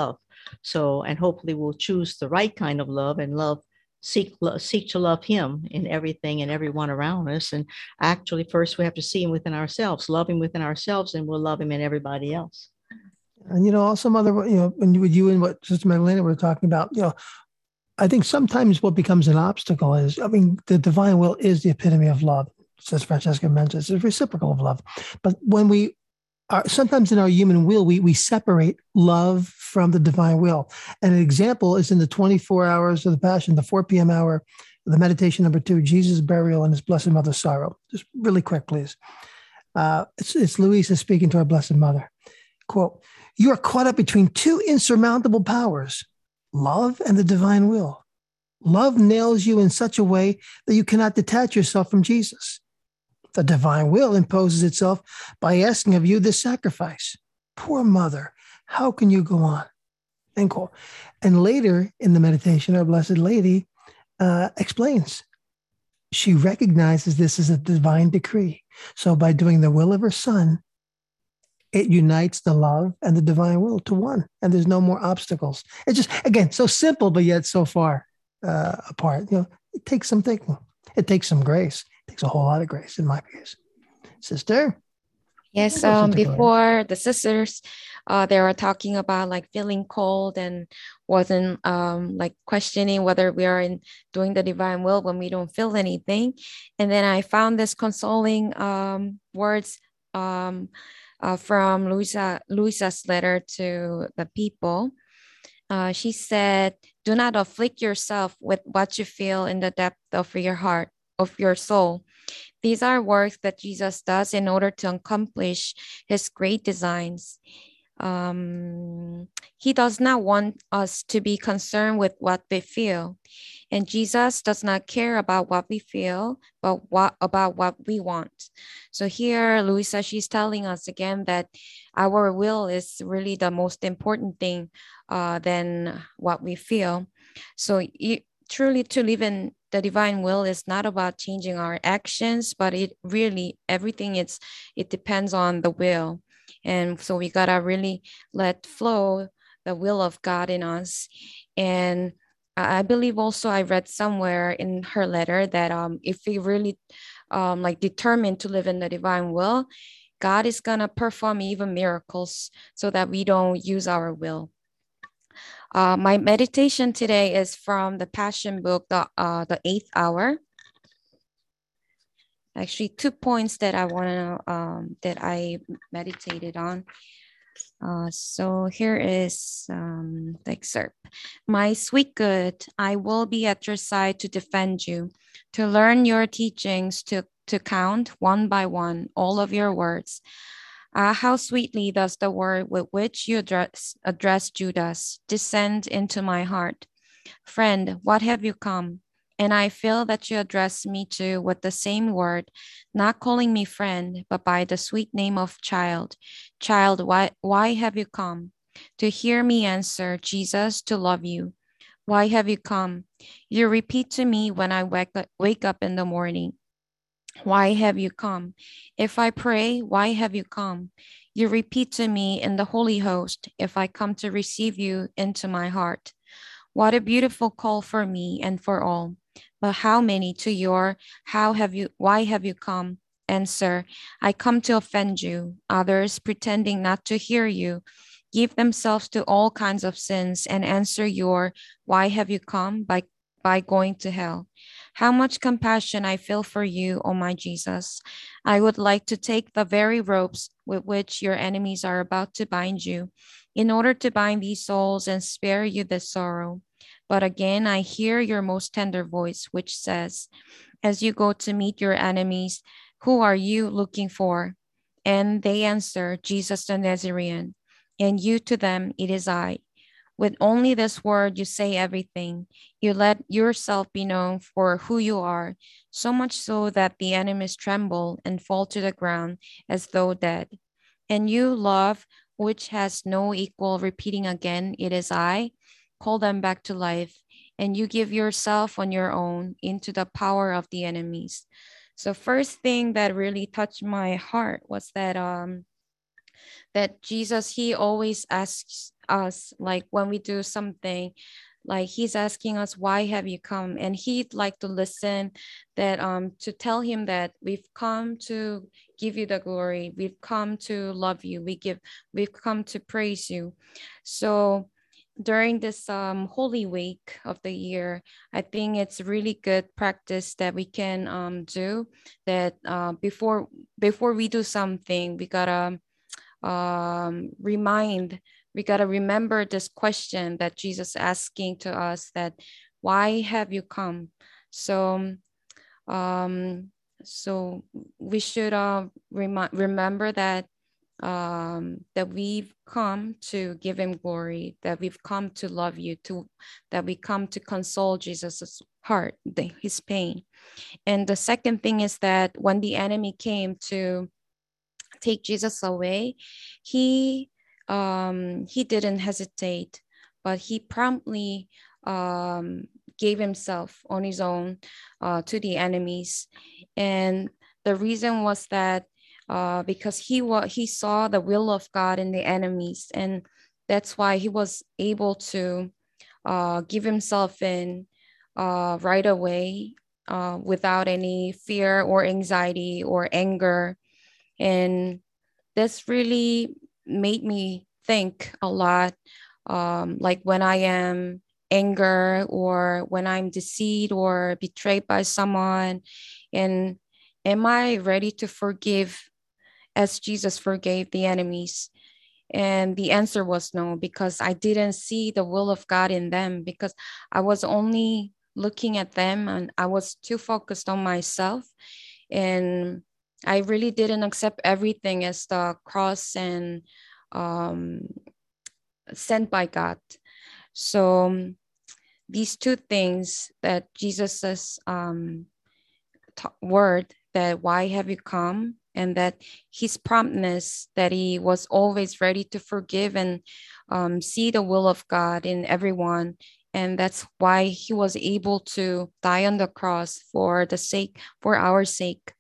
B: So, and hopefully we'll choose the right kind of love and love, seek, seek to love him in everything and everyone around us. And actually, first we have to see him within ourselves, love him within ourselves, and we'll love him in everybody else.
A: And, you know, also, Mother, you know, when with you and what Sister Magdalena were talking about, you know, I think sometimes what becomes an obstacle is, I mean, the divine will is the epitome of love. As Francesca mentions, it's reciprocal of love. But when we are, sometimes in our human will, we we separate love from the divine will. And an example is in the twenty-four hours of the Passion, the four p.m. hour, the meditation number two, Jesus' burial and his Blessed Mother's sorrow. Just really quick, please. Uh, it's, it's Louisa speaking to our Blessed Mother. Quote, "You are caught up between two insurmountable powers, love and the divine will. Love nails you in such a way that you cannot detach yourself from Jesus. The divine will imposes itself by asking of you this sacrifice. Poor mother, how can you go on?" End quote. And later in the meditation, our Blessed Lady uh, explains, she recognizes this as a divine decree. So by doing the will of her son, it unites the love and the divine will to one, and there's no more obstacles. It's just, again, so simple, but yet so far uh, apart. You know, it takes some thinking. It takes some grace. It takes a whole lot of grace in my case. Sister?
F: Yes,
A: Hello,
F: um,
A: Sister Gloria.
F: before the sisters, uh, they were talking about like feeling cold and wasn't um, like questioning whether we are in doing the divine will when we don't feel anything. And then I found this consoling um, words um, uh, from Luisa, Luisa's letter to the people. Uh, she said, "Do not afflict yourself with what you feel in the depth of your heart, of your soul. These are works that Jesus does in order to accomplish his great designs. Um, he does not want us to be concerned with what we feel. And Jesus does not care about what we feel, but what about what we want." So here, Luisa, she's telling us again that our will is really the most important thing uh, than what we feel. So you, truly to live in the divine will is not about changing our actions, but it really, everything it's, it depends on the will. And so we gotta really let flow the will of God in us. And I believe also I read somewhere in her letter that um, if we really um, like determined to live in the divine will, God is gonna perform even miracles so that we don't use our will. Uh, my meditation today is from the Passion book, the uh, the eighth hour. Actually, two points that I want to um, that I meditated on. Uh, so here is um, the excerpt. "My sweet good, I will be at your side to defend you, to learn your teachings, to to count one by one all of your words. Ah, how sweetly does the word with which you address, address Judas descend into my heart. Friend, what have you come? And I feel that you address me too with the same word, not calling me friend, but by the sweet name of child. Child, why, why have you come? To hear me answer, Jesus, to love you. Why have you come? You repeat to me when I wake up, wake up in the morning. Why have you come? If I pray, why have you come? You repeat to me in the Holy Host, if I come to receive you into my heart. What a beautiful call for me and for all. But how many to your, how have you, why have you come? Answer, I come to offend you. Others, pretending not to hear you, give themselves to all kinds of sins and answer your, why have you come? By, by going to hell. How much compassion I feel for you, O my Jesus. I would like to take the very ropes with which your enemies are about to bind you, in order to bind these souls and spare you this sorrow. But again, I hear your most tender voice, which says, as you go to meet your enemies, who are you looking for? And they answer, Jesus the Nazarene. And you to them, it is I. With only this word, you say everything. You let yourself be known for who you are, so much so that the enemies tremble and fall to the ground as though dead. And you, love, which has no equal, repeating again, it is I, call them back to life. And you give yourself on your own into the power of the enemies. So first thing that really touched my heart was that um, that Jesus, he always asks us, like when we do something, like he's asking us, why have you come? And he'd like to listen, that um to tell him that we've come to give you the glory, we've come to love you, we give we've come to praise you. So during this um, Holy Week of the year, I think it's really good practice that we can um, do, that uh, before before we do something, we gotta um, remind, we gotta remember this question that Jesus asking to us, that why have you come? So um, so we should uh, remi- remember that um, that we've come to give him glory, that we've come to love you, to that we come to console Jesus's heart, the, his pain. And the second thing is that when the enemy came to take Jesus away, he um, he didn't hesitate, but he promptly um, gave himself on his own uh, to the enemies. And the reason was that uh, because he wa- he saw the will of God in the enemies, and that's why he was able to uh, give himself in uh, right away uh, without any fear or anxiety or anger. And this really made me think a lot, um, like when I am anger, or when I'm deceived or betrayed by someone, and am I ready to forgive as Jesus forgave the enemies? And the answer was no, because I didn't see the will of God in them, because I was only looking at them and I was too focused on myself. And I really didn't accept everything as the cross and um, sent by God. So um, these two things, that Jesus's um, t- word, that why have you come, and that his promptness, that he was always ready to forgive and um, see the will of God in everyone. And that's why he was able to die on the cross for the sake, for our sake,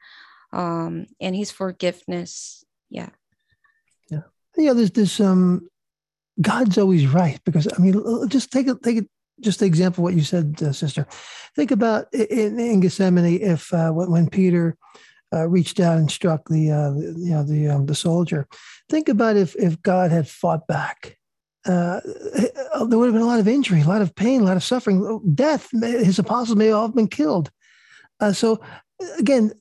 F: um, and his forgiveness. Yeah.
A: Yeah. Yeah. There's this, um, God's always right, because I mean, just take it, take it, just the example of what you said, uh, sister. Think about in, in Gethsemane, if uh, when, when Peter uh, reached out and struck the, uh, the you know the um, the soldier. Think about if if God had fought back. Uh, there would have been a lot of injury, a lot of pain, a lot of suffering, death. His apostles may all have been killed. Uh, so again,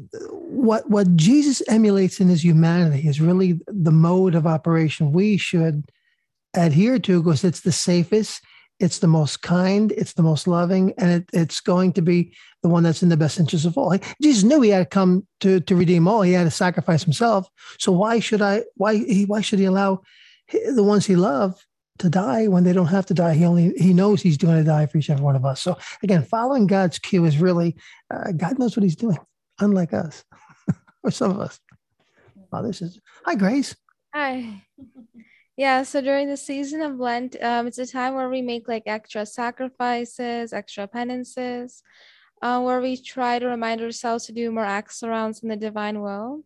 A: what what Jesus emulates in his humanity is really the mode of operation we should adhere to, because it's the safest, it's the most kind, it's the most loving, and it, it's going to be the one that's in the best interest of all. Like, Jesus knew he had to come to, to redeem all. He had to sacrifice himself. So why should I? Why he? Why should he allow the ones he loved to die when they don't have to die? He only he knows he's going to die for each and every one of us. So again, following God's cue is really uh, God knows what he's doing, unlike us or some of us. Oh, this is hi, Grace.
G: Hi. Yeah, so during the season of Lent, um, it's a time where we make like extra sacrifices, extra penances, uh, where we try to remind ourselves to do more acts around in the divine will.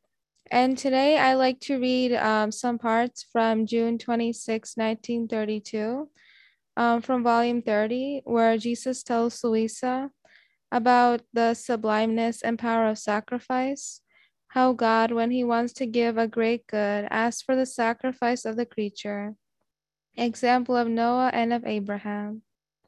G: And today I like to read um, some parts from June twenty-sixth, nineteen thirty-two, um, from volume thirty, where Jesus tells Louisa about the sublimeness and power of sacrifice, how God, when he wants to give a great good, asks for the sacrifice of the creature. Example of Noah and of Abraham.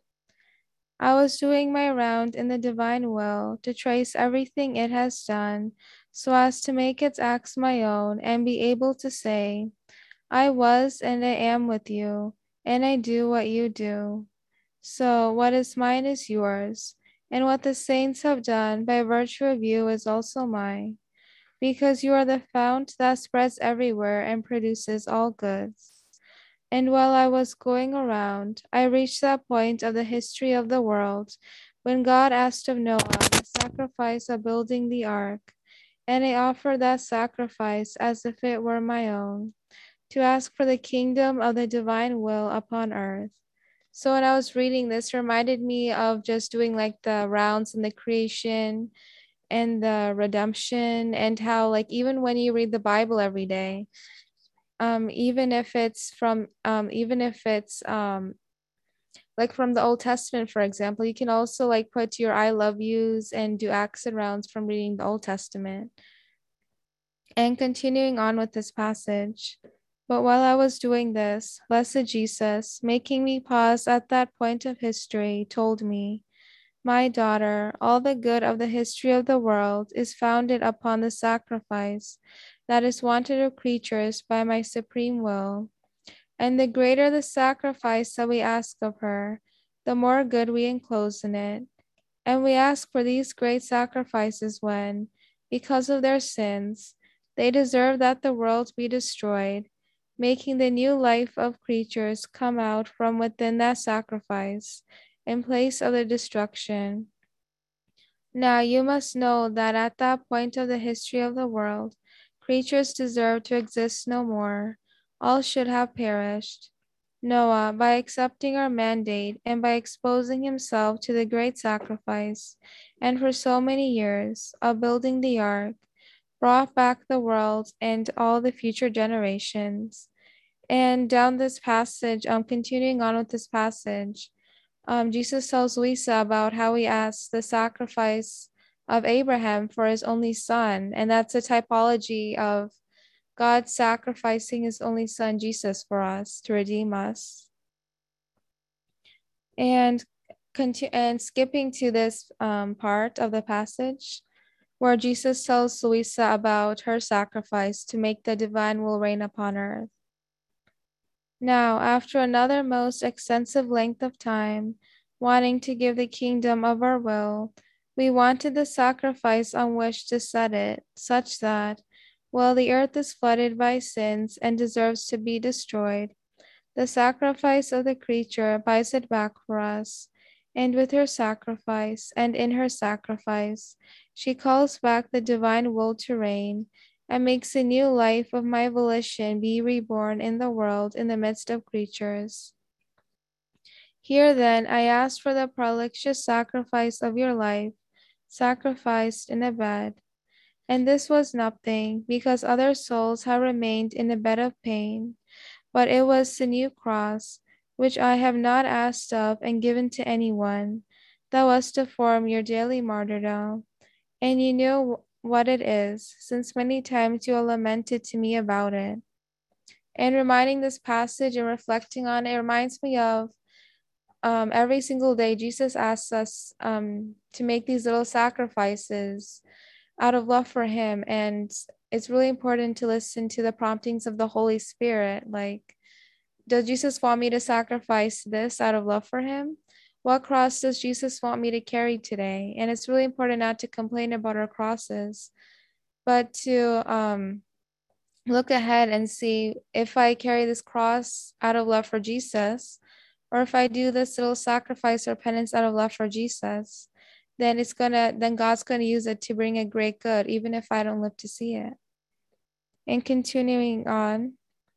G: I was doing my round in the divine will to trace everything it has done, so as to make its acts my own and be able to say, I was and I am with you, and I do what you do. So what is mine is yours, and what the saints have done by virtue of you is also mine, because you are the fount that spreads everywhere and produces all goods. And while I was going around, I reached that point of the history of the world when God asked of Noah the sacrifice of building the ark, and I offered that sacrifice as if it were my own, to ask for the kingdom of the divine will upon earth. So when I was reading this, it reminded me of just doing like the rounds in the creation and the redemption, and how like even when you read the Bible every day, um, even if it's from, um, even if it's um, like from the Old Testament, for example, you can also like put your I love yous and do accent rounds from reading the Old Testament. And continuing on with this passage. But while I was doing this, blessed Jesus, making me pause at that point of history, told me, my daughter, all the good of the history of the world is founded upon the sacrifice that is wanted of creatures by my supreme will. And the greater the sacrifice that we ask of her, the more good we enclose in it. And we ask for these great sacrifices when, because of their sins, they deserve that the world be destroyed, making the new life of creatures come out from within that sacrifice in place of the destruction. Now you must know that at that point of the history of the world, creatures deserve to exist no more. All should have perished. Noah, by accepting our mandate and by exposing himself to the great sacrifice, and for so many years of building the ark, brought back the world and all the future generations. And down this passage, um, continuing on with this passage, um, Jesus tells Lisa about how he asked the sacrifice of Abraham for his only son, and that's a typology of God sacrificing his only son, Jesus, for us to redeem us. And, continue, and skipping to this um, part of the passage where Jesus tells Louisa about her sacrifice to make the divine will reign upon earth. Now, after another most extensive length of time, wanting to give the kingdom of our will, we wanted the sacrifice on which to set it, such that, while the earth is flooded by sins and deserves to be destroyed, the sacrifice of the creature buys it back for us, and with her sacrifice, and in her sacrifice, she calls back the divine will to reign, and makes a new life of my volition be reborn in the world in the midst of creatures. Here then I ask for the prolixous sacrifice of your life, sacrificed in a bed. And this was nothing, because other souls have remained in a bed of pain, but it was the new cross, which I have not asked of and given to anyone, that was to form your daily martyrdom. And you know what it is, since many times you have lamented to me about it. And reminding this passage and reflecting on it, it reminds me of um, every single day Jesus asks us um, to make these little sacrifices out of love for him. And it's really important to listen to the promptings of the Holy Spirit. Like, does Jesus want me to sacrifice this out of love for him? What cross does Jesus want me to carry today? And it's really important not to complain about our crosses, but to um, look ahead and see if I carry this cross out of love for Jesus, or if I do this little sacrifice or penance out of love for Jesus, then it's gonna, then God's gonna use it to bring a great good, even if I don't live to see it. And continuing on,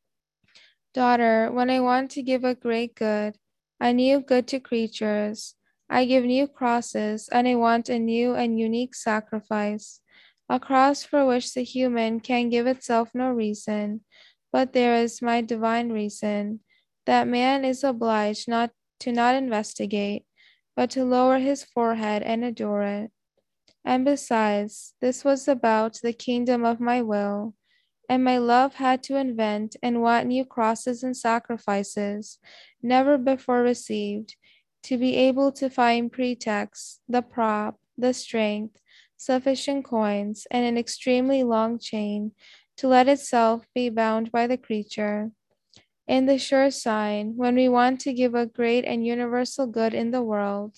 G: daughter, when I want to give a great good, a new good to creatures, I give new crosses, and I want a new and unique sacrifice, a cross for which the human can give itself no reason, but there is my divine reason, that man is obliged not to not investigate, but to lower his forehead and adore it. And besides, this was about the kingdom of my will, and my love had to invent and want new crosses and sacrifices, never before received, to be able to find pretexts, the prop, the strength, sufficient coins, and an extremely long chain to let itself be bound by the creature. And the sure sign, when we want to give a great and universal good in the world,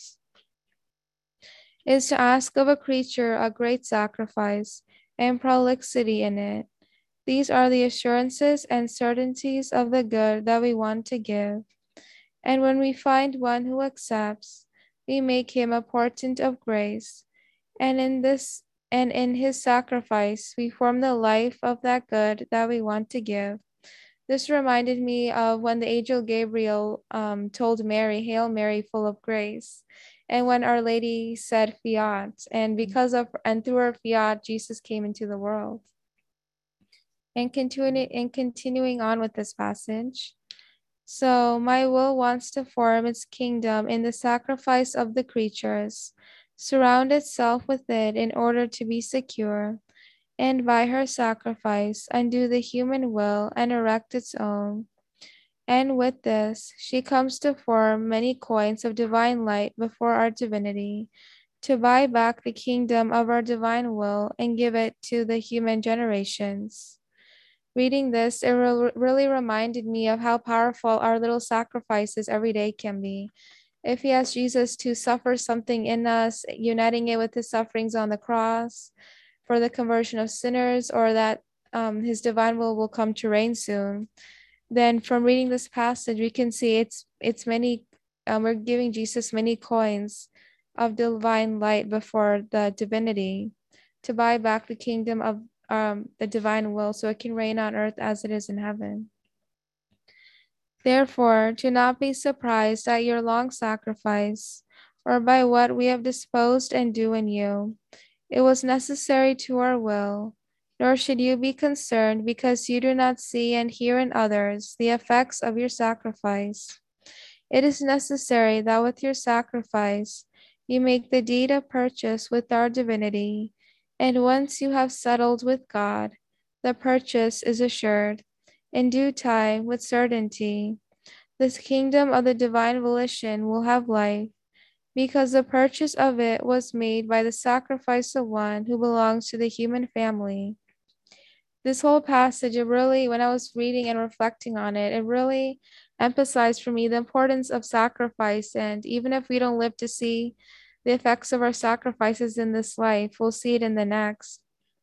G: is to ask of a creature a great sacrifice and prolixity in it. These are the assurances and certainties of the good that we want to give. And when we find one who accepts, we make him a portent of grace, and in this and in his sacrifice we form the life of that good that we want to give. This reminded me of when the angel Gabriel um, told Mary, "Hail Mary, full of grace," and when Our Lady said fiat, and because of and through her fiat, Jesus came into the world. And continuing and continuing on with this passage. So my will wants to form its kingdom in the sacrifice of the creatures, surround itself with it in order to be secure, and by her sacrifice undo the human will and erect its own. And with this, she comes to form many coins of divine light before our divinity, to buy back the kingdom of our divine will and give it to the human generations. Reading this, it re- really reminded me of how powerful our little sacrifices every day can be. If we ask Jesus to suffer something in us, uniting it with his sufferings on the cross for the conversion of sinners, or that um, his divine will will come to reign soon, then from reading this passage, we can see it's it's many, um, we're giving Jesus many coins of divine light before the divinity to buy back the kingdom of um, the divine will so it can reign on earth as it is in heaven. Therefore, do not be surprised at your long sacrifice or by what we have disposed and do in you. It was necessary to our will, nor should you be concerned because you do not see and hear in others the effects of your sacrifice. It is necessary that with your sacrifice you make the deed of purchase with our divinity, and once you have settled with God, the purchase is assured. In due time, with certainty, this kingdom of the divine volition will have life, because the purchase of it was made by the sacrifice of one who belongs to the human family. This whole passage, it really, when I was reading and reflecting on it, it really emphasized for me the importance of sacrifice. And even if we don't live to see the effects of our sacrifices in this life, we'll see it in the next.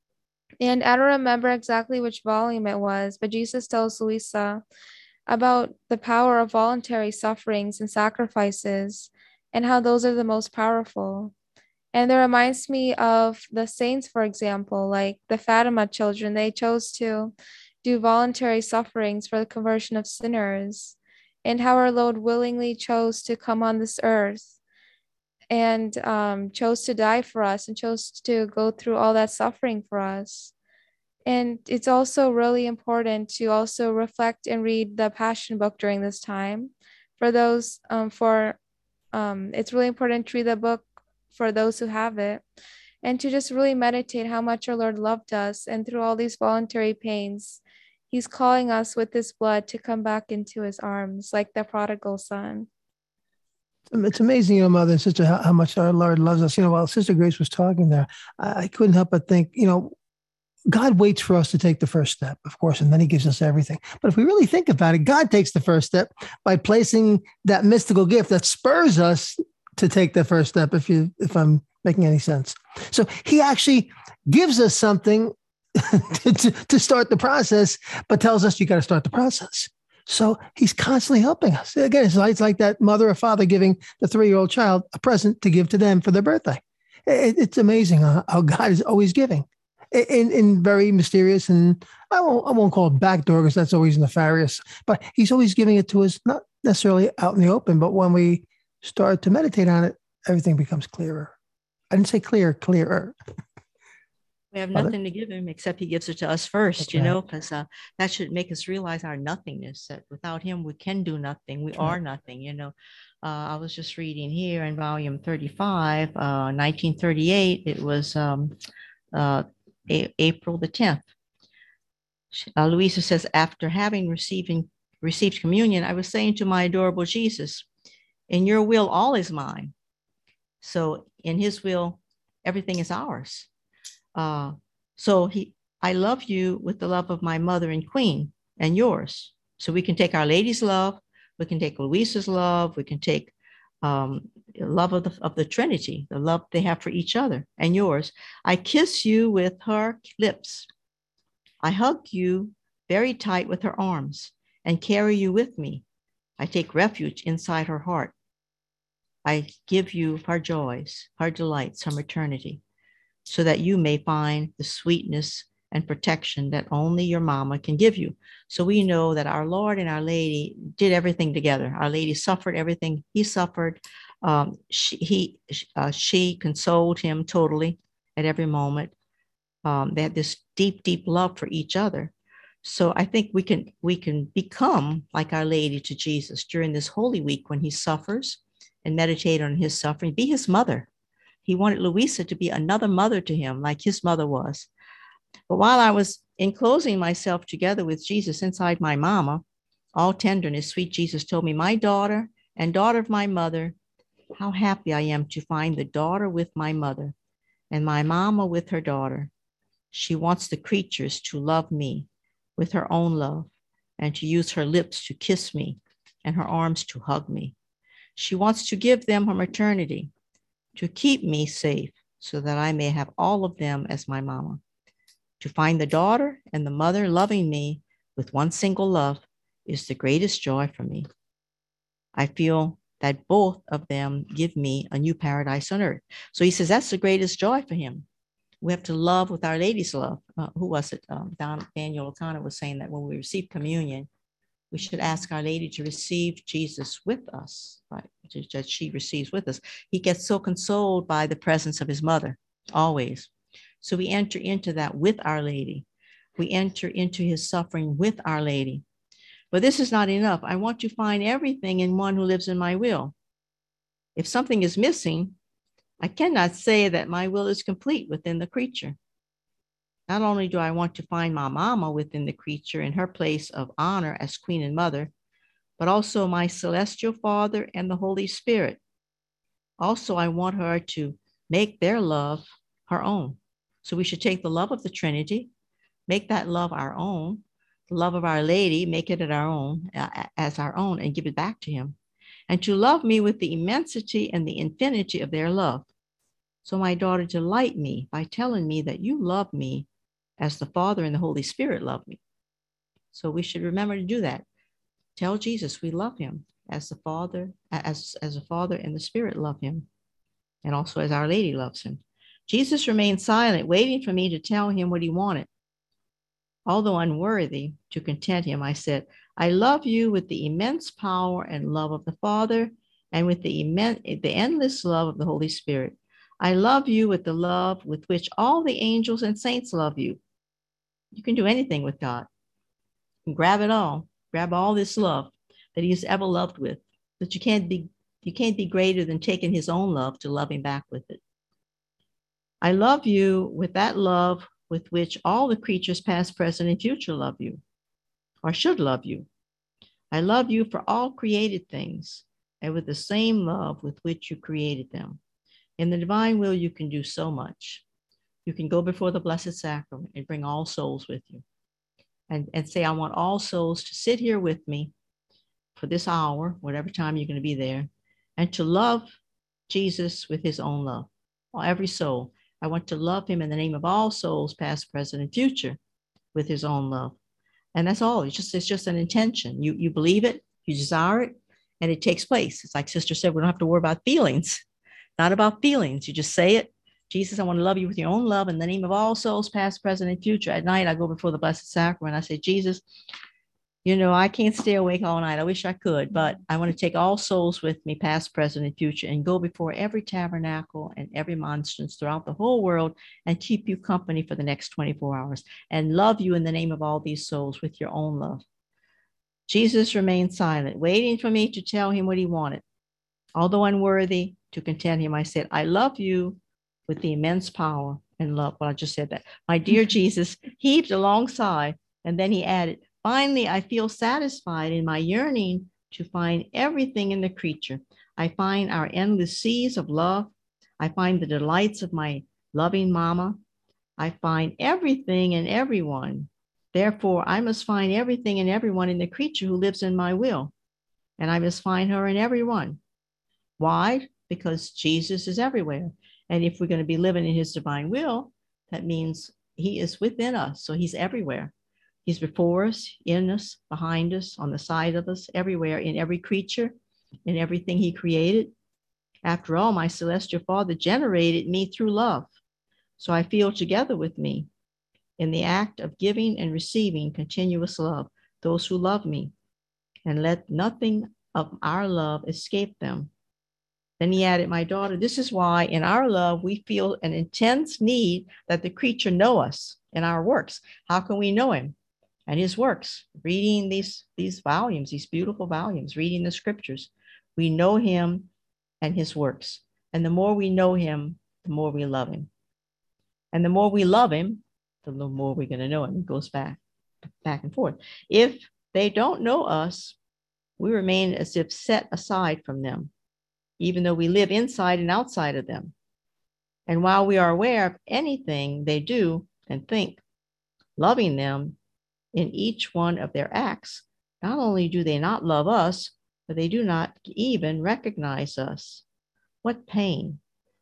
G: And I don't remember exactly which volume it was, but Jesus tells Luisa about the power of voluntary sufferings and sacrifices and how those are the most powerful. And it reminds me of the saints, for example, like the Fatima children. They chose to do voluntary sufferings for the conversion of sinners, and how our Lord willingly chose to come on this earth and um, chose to die for us and chose to go through all that suffering for us. And it's also really important to also reflect and read the Passion book during this time. For those, um, for um, it's really important to read the book for those who have it, and to just really meditate how much our Lord loved us, and through all these voluntary pains, he's calling us with his blood to come back into his arms, like the prodigal son.
A: It's amazing, you know, Mother and Sister, how, how much our Lord loves us. You know, while Sister Grace was talking there, I, I couldn't help but think, you know, God waits for us to take the first step, of course, and then he gives us everything. But if we really think about it, God takes the first step by placing that mystical gift that spurs us to take the first step, if you, if I'm making any sense. So he actually gives us something to, to, to start the process, but tells us you got to start the process. So he's constantly helping us. Again, it's like, it's like that mother or father giving the three-year-old child a present to give to them for their birthday. It, it's amazing how, how God is always giving in, in very mysterious, and I won't, I won't call it backdoor because that's always nefarious, but he's always giving it to us, not necessarily out in the open, but when we start to meditate on it, everything becomes clearer. I didn't say clear, clearer.
B: We have nothing to give him except he gives it to us first,
A: That's
B: you
A: right.
B: know, because uh, that should make us realize our nothingness, that without him, we can do nothing. We
A: That's
B: are
A: right.
B: nothing, you know. Uh, I was just reading here in volume thirty-five, uh, nineteen thirty-eight. It was um, uh, a- April the tenth. Uh, Louisa says, after having receiving, received communion, I was saying to my adorable Jesus, in your will, all is mine. So in his will, everything is ours. Uh, so he, I love you with the love of my mother and queen and yours. So we can take Our Lady's love, we can take Louisa's love, we can take um, love of the, of the Trinity, the love they have for each other and yours. I kiss you with her lips. I hug you very tight with her arms and carry you with me. I take refuge inside her heart. I give you her joys, her delights, her maternity, so that you may find the sweetness and protection that only your mama can give you. So we know that our Lord and Our Lady did everything together. Our Lady suffered everything he suffered. Um, she, he, uh, she consoled him totally at every moment. Um, they had this deep, deep love for each other. So I think we can we can become like Our Lady to Jesus during this Holy Week when he suffers, and meditate on his suffering, be his mother. He wanted Luisa to be another mother to him, like his mother was. But while I was enclosing myself together with Jesus inside my mama, all tenderness, sweet Jesus told me, my daughter and daughter of my mother, how happy I am to find the daughter with my mother and my mama with her daughter. She wants the creatures to love me with her own love, and to use her lips to kiss me and her arms to hug me. She wants to give them her maternity, to keep me safe so that I may have all of them as my mama. To find the daughter and the mother loving me with one single love is the greatest joy for me. I feel that both of them give me a new paradise on earth. So he says that's the greatest joy for him. We have to love with Our Lady's love. Uh, who was it? Um, Don, Daniel O'Connor was saying that when we receive communion, we should ask Our Lady to receive Jesus with us, right? That she receives with us. He gets so consoled by the presence of his mother, always. So we enter into that with Our Lady. We enter into his suffering with Our Lady. But this is not enough. I want to find everything in one who lives in my will. If something is missing, I cannot say that my will is complete within the creature. Not only do I want to find my mama within the creature in her place of honor as Queen and Mother, but also my celestial Father and the Holy Spirit. Also, I want her to make their love her own. So we should take the love of the Trinity, make that love our own, the love of Our Lady, make it at our own, uh, as our own, and give it back to him. And to love me with the immensity and the infinity of their love. So my daughter, delight me by telling me that you love me as the Father and the Holy Spirit love me. So we should remember to do that. Tell Jesus we love him as the Father, as, as the Father and the Spirit love him, and also as Our Lady loves him. Jesus remained silent, waiting for me to tell him what he wanted. Although unworthy to content him, I said, I love you with the immense power and love of the Father, and with the immense, the endless love of the Holy Spirit. I love you with the love with which all the angels and saints love you. You can do anything with God. You can grab it all, grab all this love that he has ever loved with. But you can't be, you can't be greater than taking his own love to love him back with it. I love you with that love with which all the creatures past, present, and future love you, or should love you. I love you for all created things, and with the same love with which you created them. In the divine will, you can do so much. You can go before the Blessed Sacrament and bring all souls with you, and, and say, I want all souls to sit here with me for this hour, whatever time you're going to be there, and to love Jesus with his own love. Well, every soul. I want to love him in the name of all souls, past, present, and future, with his own love. And that's all. It's just, it's just an intention. You, you believe it, you desire it, and it takes place. It's like Sister said, we don't have to worry about feelings. Not about feelings. You just say it. Jesus, I want to love you with your own love in the name of all souls, past, present, and future. At night, I go before the Blessed Sacrament. I say, Jesus, you know, I can't stay awake all night. I wish I could, but I want to take all souls with me, past, present, and future, and go before every tabernacle and every monstrance throughout the whole world and keep you company for the next twenty-four hours and love you in the name of all these souls with your own love. Jesus remained silent, waiting for me to tell him what he wanted. Although unworthy to content him, I said, I love you with the immense power and love. Well, I just said that. My dear Jesus heaved a long sigh, and then he added, finally, I feel satisfied in my yearning to find everything in the creature. I find our endless seas of love. I find the delights of my loving mama. I find everything and everyone. Therefore, I must find everything and everyone in the creature who lives in my will. And I must find her in everyone. Why? Because Jesus is everywhere. And if we're going to be living in his divine will, that means he is within us. So he's everywhere. He's before us, in us, behind us, on the side of us, everywhere, in every creature, in everything he created. After all, my celestial Father generated me through love. So I feel together with me in the act of giving and receiving continuous love, those who love me, and let nothing of our love escape them. Then he added, my daughter, this is why in our love, we feel an intense need that the creature know us in our works. How can we know him? and his works, reading these, these volumes, these beautiful volumes, reading the scriptures. We know him and his works. And the more we know him, the more we love him. And the more we love him, the more we're going to know him. It goes back, back and forth. If they don't know us, we remain as if set aside from them, even though we live inside and outside of them. And while we are aware of anything they do and think, loving them in each one of their acts, not only do they not love us, but they do not even recognize us. What pain.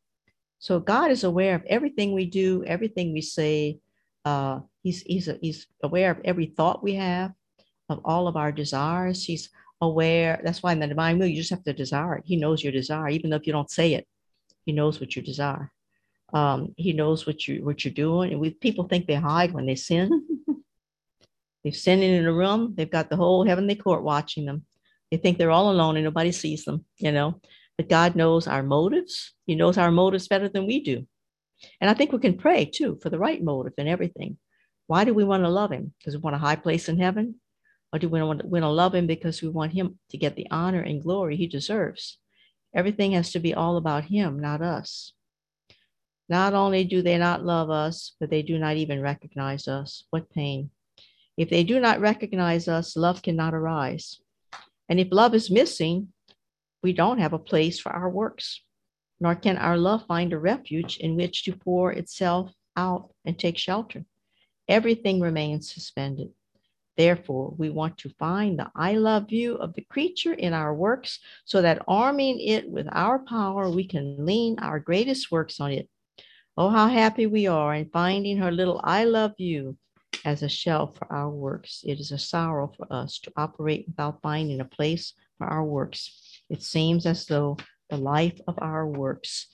B: So God is aware of everything we do, everything we say. Uh, he's, he's, he's aware of every thought we have, of all of our desires. He's aware. That's why in the divine will, you just have to desire it. He knows your desire, even though if you don't say it, he knows what you desire. Um, he knows what you what you're doing. And we people think they hide when they sin. They've sinned in a room. They've got the whole heavenly court watching them. They think they're all alone and nobody sees them, you know. But God knows our motives. He knows our motives better than we do. And I think we can pray too for the right motive and everything. Why do we want to love him? Because we want a high place in heaven? Or do we want to, we want to love him because we want him to get the honor and glory he deserves? Everything has to be all about him, not us. Not only do they not love us, but they do not even recognize us. What pain. If they do not recognize us, love cannot arise. And if love is missing, we don't have a place for our works, nor can our love find a refuge in which to pour itself out and take shelter. Everything remains suspended. Therefore, we want to find the I love you of the creature in our works, so that arming it with our power, we can lean our greatest works on it. Oh, how happy we are in finding her little I love you as a shelf for our works. It is a sorrow for us to operate without finding a place for our works. It seems as though the life of our works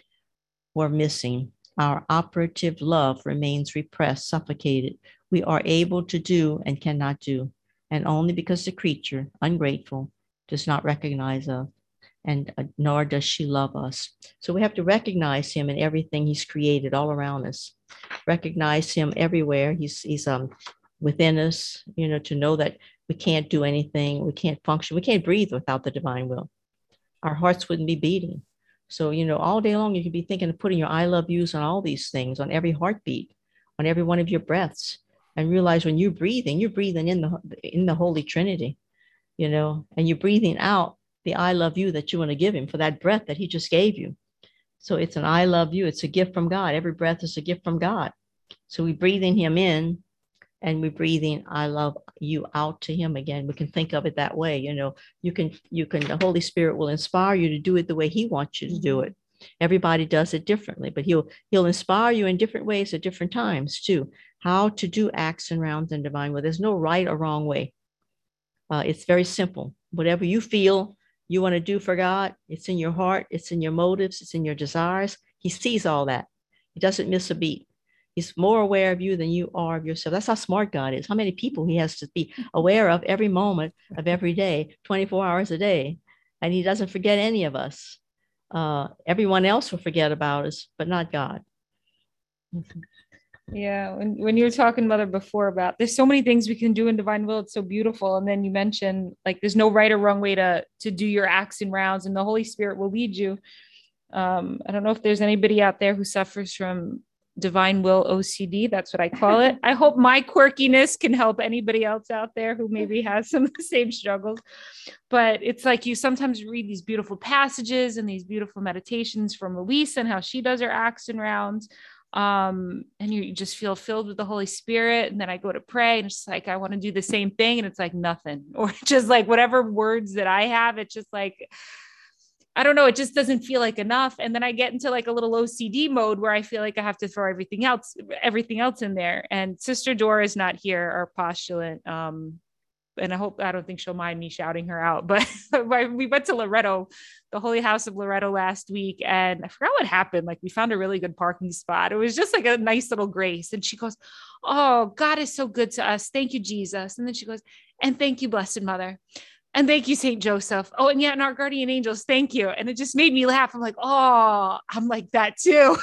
B: were missing. Our operative love remains repressed, suffocated. We are able to do and cannot do, and only because the creature, ungrateful, does not recognize us, and uh, nor does she love us. So we have to recognize him in everything he's created all around us. Recognize him everywhere. He's he's um within us, you know, to know that we can't do anything, we can't function, we can't breathe without the divine will. Our hearts wouldn't be beating. So, you know, all day long you could be thinking of putting your I love yous on all these things, on every heartbeat, on every one of your breaths, and realize when you're breathing, you're breathing in the in the Holy Trinity, you know, and you're breathing out the I love you that you want to give him for that breath that he just gave you. So it's an I love you. It's a gift from God. Every breath is a gift from God. So we're breathing him in and we're breathing I love you out to him again. We can think of it that way. You know, you can, you can, the Holy Spirit will inspire you to do it the way he wants you to do it. Everybody does it differently, but he'll, he'll inspire you in different ways at different times too. How to do acts and rounds in divine will. There's no right or wrong way. Uh, it's very simple. Whatever you feel you want to do for God, it's in your heart, it's in your motives, it's in your desires. He sees all that. He doesn't miss a beat. He's more aware of you than you are of yourself. That's how smart God is. How many people he has to be aware of every moment of every day, twenty-four hours a day. And he doesn't forget any of us. Uh, everyone else will forget about us, but not God.
C: Yeah, when, when you were talking, Mother, before about there's so many things we can do in divine will. It's so beautiful. And then you mentioned like there's no right or wrong way to to do your acts and rounds, and the Holy Spirit will lead you. Um, I don't know if there's anybody out there who suffers from divine will O C D. That's what I call it. I hope my quirkiness can help anybody else out there who maybe has some of the same struggles. But it's like you sometimes read these beautiful passages and these beautiful meditations from Elise and how she does her acts and rounds. Um, and you just feel filled with the Holy Spirit. And then I go to pray and it's like, I want to do the same thing. And it's like nothing, or just like whatever words that I have, it's just like, I don't know. It just doesn't feel like enough. And then I get into like a little O C D mode where I feel like I have to throw everything else, everything else in there. And Sister Dora is not here, our postulant. Um, and I hope, I don't think she'll mind me shouting her out, but we went to Loretto, the Holy House of Loretto last week. And I forgot what happened. Like we found a really good parking spot. It was just like a nice little grace. And she goes, "Oh, God is so good to us. Thank you, Jesus." And then she goes, "And thank you, Blessed Mother. And thank you, Saint Joseph. Oh, and yeah, and our guardian angels. Thank you." And it just made me laugh. I'm like, oh, I'm like that too.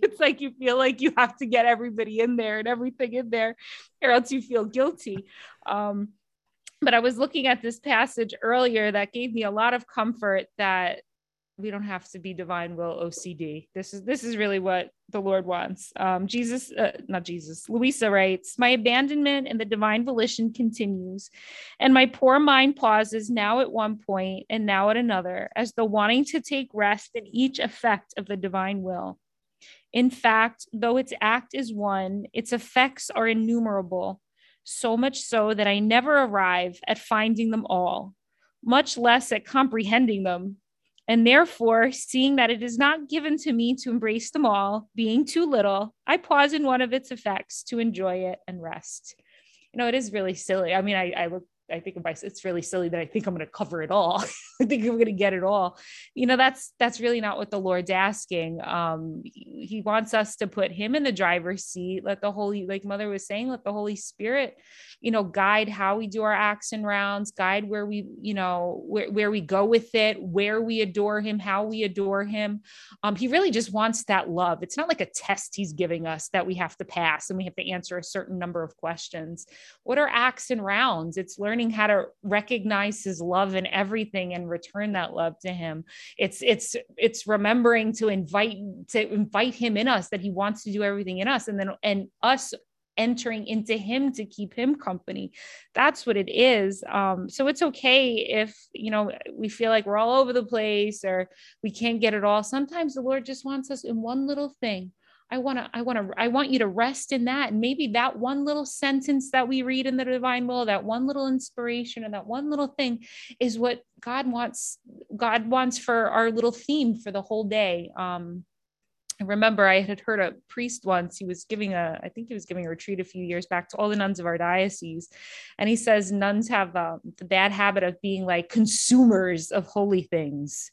C: It's like you feel like you have to get everybody in there and everything in there, or else you feel guilty. Um, but I was looking at this passage earlier that gave me a lot of comfort that we don't have to be divine will O C D. This is this is really what the Lord wants. Um, Jesus, uh, not Jesus, Louisa writes, my abandonment in the divine volition continues, and my poor mind pauses now at one point and now at another, as though wanting to take rest in each effect of the divine will. In fact, though its act is one, its effects are innumerable, so much so that I never arrive at finding them all, much less at comprehending them. And therefore, seeing that it is not given to me to embrace them all, being too little, I pause in one of its effects to enjoy it and rest. You know, it is really silly. I mean, I, I look, I think of myself, it's really silly that I think I'm going to cover it all. I think I'm going to get it all. You know, that's, that's really not what the Lord's asking. Um, he, he wants us to put him in the driver's seat. Let the Holy, like Mother was saying, let the Holy Spirit, you know, guide how we do our acts and rounds, guide where we, you know, where, where we go with it, where we adore him, how we adore him. Um, he really just wants that love. It's not like a test he's giving us that we have to pass and we have to answer a certain number of questions. What are acts and rounds? It's learning how to recognize his love in everything and return that love to him. It's, it's, it's remembering to invite, to invite him in us, that he wants to do everything in us. And then, and us entering into him to keep him company. That's what it is. Um, so it's okay if, you know, we feel like we're all over the place or we can't get it all. Sometimes the Lord just wants us in one little thing. I want to, I want to, I want you to rest in that. And maybe that one little sentence that we read in the divine will, that one little inspiration and that one little thing is what God wants, God wants for our little theme for the whole day. Um, I remember I had heard a priest once, he was giving a, I think he was giving a retreat a few years back to all the nuns of our diocese. And he says, nuns have uh, the bad habit of being like consumers of holy things.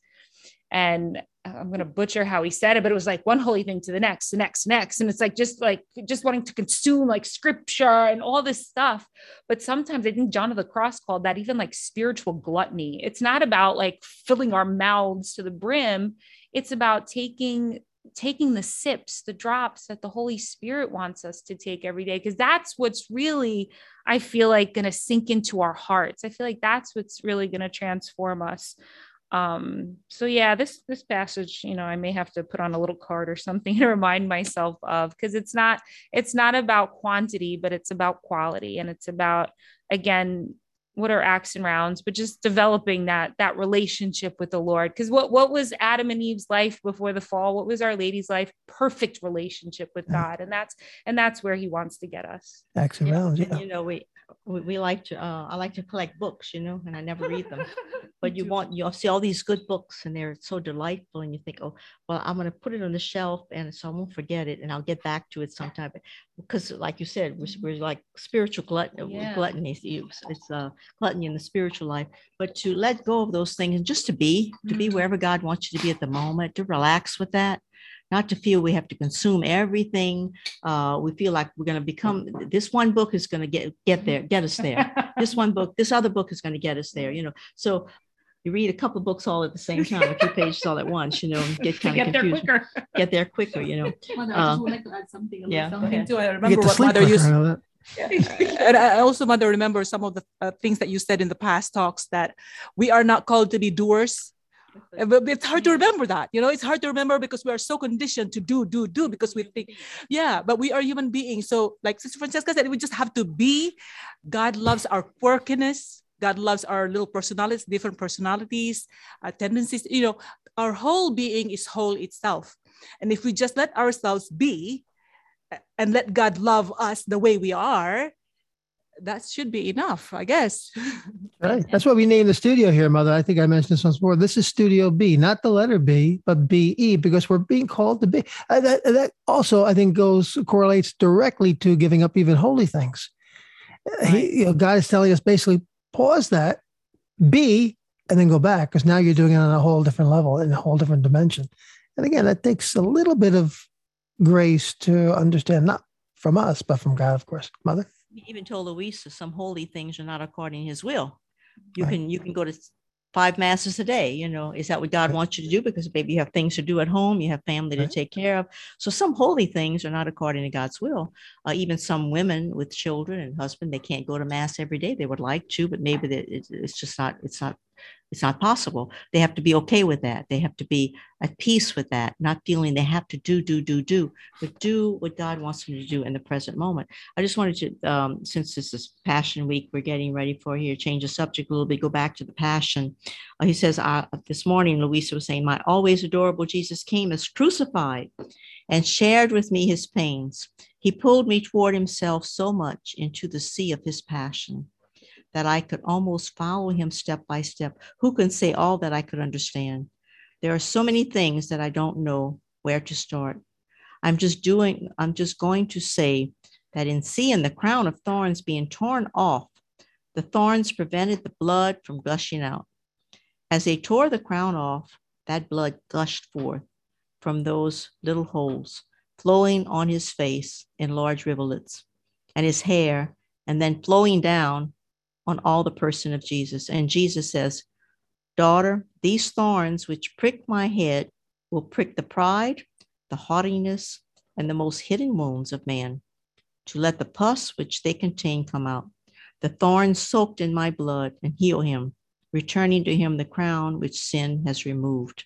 C: And I'm going to butcher how he said it, but it was like one holy thing to the next, the next, next. And it's like, just like, just wanting to consume like scripture and all this stuff. But sometimes I think John of the Cross called that even like spiritual gluttony. It's not about like filling our mouths to the brim. It's about taking taking the sips, the drops that the Holy Spirit wants us to take every day. Because that's what's really, I feel like, going to sink into our hearts. I feel like that's what's really going to transform us. Um, so yeah, this, this passage, you know, I may have to put on a little card or something to remind myself of, because it's not, it's not about quantity, but it's about quality. And it's about, again, what are acts and rounds, but just developing that, that relationship with the Lord. Because what, what was Adam and Eve's life before the fall? What was Our Lady's life? Perfect relationship with God. And that's, and that's where he wants to get us.
A: Acts and
B: Yeah,
A: rounds.
B: and,
A: Yeah.
B: you know, we, we, we like to, uh, I like to collect books, you know, and I never read them, but you want, you'll see all these good books and they're so delightful. And you think, oh, well, I'm going to put it on the shelf and so I won't forget it and I'll get back to it sometime. Because like you said, we're, we're like spiritual gluttony,
E: Yeah.
B: gluttony. It's, it's uh, gluttony in the spiritual life, but to let go of those things and just to be, to be wherever God wants you to be at the moment, to relax with that. Not to feel we have to consume everything. Uh, we feel like we're going to become, this one book is going to get, get there, get us there. This one book, this other book is going to get us there, you know. So you read a couple of books all at the same time, a few pages all at once, you know, and get kind of
E: Get there
B: confused.
E: quicker.
B: Get there quicker, you know.
D: Mother, I
B: Uh,
D: just would like to add something. A little
B: yeah, go
D: something
B: ahead.
D: too. I
A: You
D: remember
A: get to
D: what
A: sleep
D: Mother
A: quicker,
D: used.
A: I know that.
D: And I also, Mother, remember some of the uh, things that you said in the past talks, that we are not called to be doers. Uh, But it's hard to remember that, you know, it's hard to remember because we are so conditioned to do, do, do, because we think, yeah, but we are human beings. So like Sister Francesca said, we just have to be. God loves our quirkiness. God loves our little personalities, different personalities, uh, tendencies, you know, our whole being is whole itself. And if we just let ourselves be and let God love us the way we are, that should be enough, I guess.
A: Right. That's why we named the studio here, Mother. I think I mentioned this once before. This is Studio B, not the letter B, but B E, because we're being called to be. Uh, that, that also, I think, goes correlates directly to giving up even holy things. Uh, He, you know, God is telling us basically pause that, be, and then go back, because now you're doing it on a whole different level, in a whole different dimension. And again, that takes a little bit of grace to understand, not from us, but from God, of course. Mother?
B: He even told Louisa some holy things are not according to his will. You
A: Right.
B: can you can go to five masses a day. You know, is that what God wants you to do? Because maybe you have things to do at home, you have family to
A: Right.
B: take care of. So some holy things are not according to God's will. Uh, even some women with children and husband, they can't go to mass every day. They would like to, but maybe they, it's, it's just not, it's not, it's not possible. They have to be okay with that. They have to be at peace with that, not feeling they have to do, do, do, do, but do what God wants them to do in the present moment. I just wanted to, um, since this is Passion Week, we're getting ready for here, change the subject a little bit, go back to the Passion. Uh, he says, uh, this morning, Louisa was saying, my always adorable Jesus came as crucified and shared with me his pains. He pulled me toward himself so much into the sea of his passion that I could almost follow him step by step. Who can say all that I could understand? There are so many things that I don't know where to start. I'm just doing, I'm just going to say that in seeing the crown of thorns being torn off, the thorns prevented the blood from gushing out. As they tore the crown off, that blood gushed forth from those little holes, flowing on his face in large rivulets, and his hair, and then flowing down on all the person of Jesus. And Jesus says, daughter, these thorns which prick my head will prick the pride, the haughtiness, and the most hidden wounds of man, to let the pus which they contain come out. The thorns soaked in my blood and heal him, returning to him the crown which sin has removed.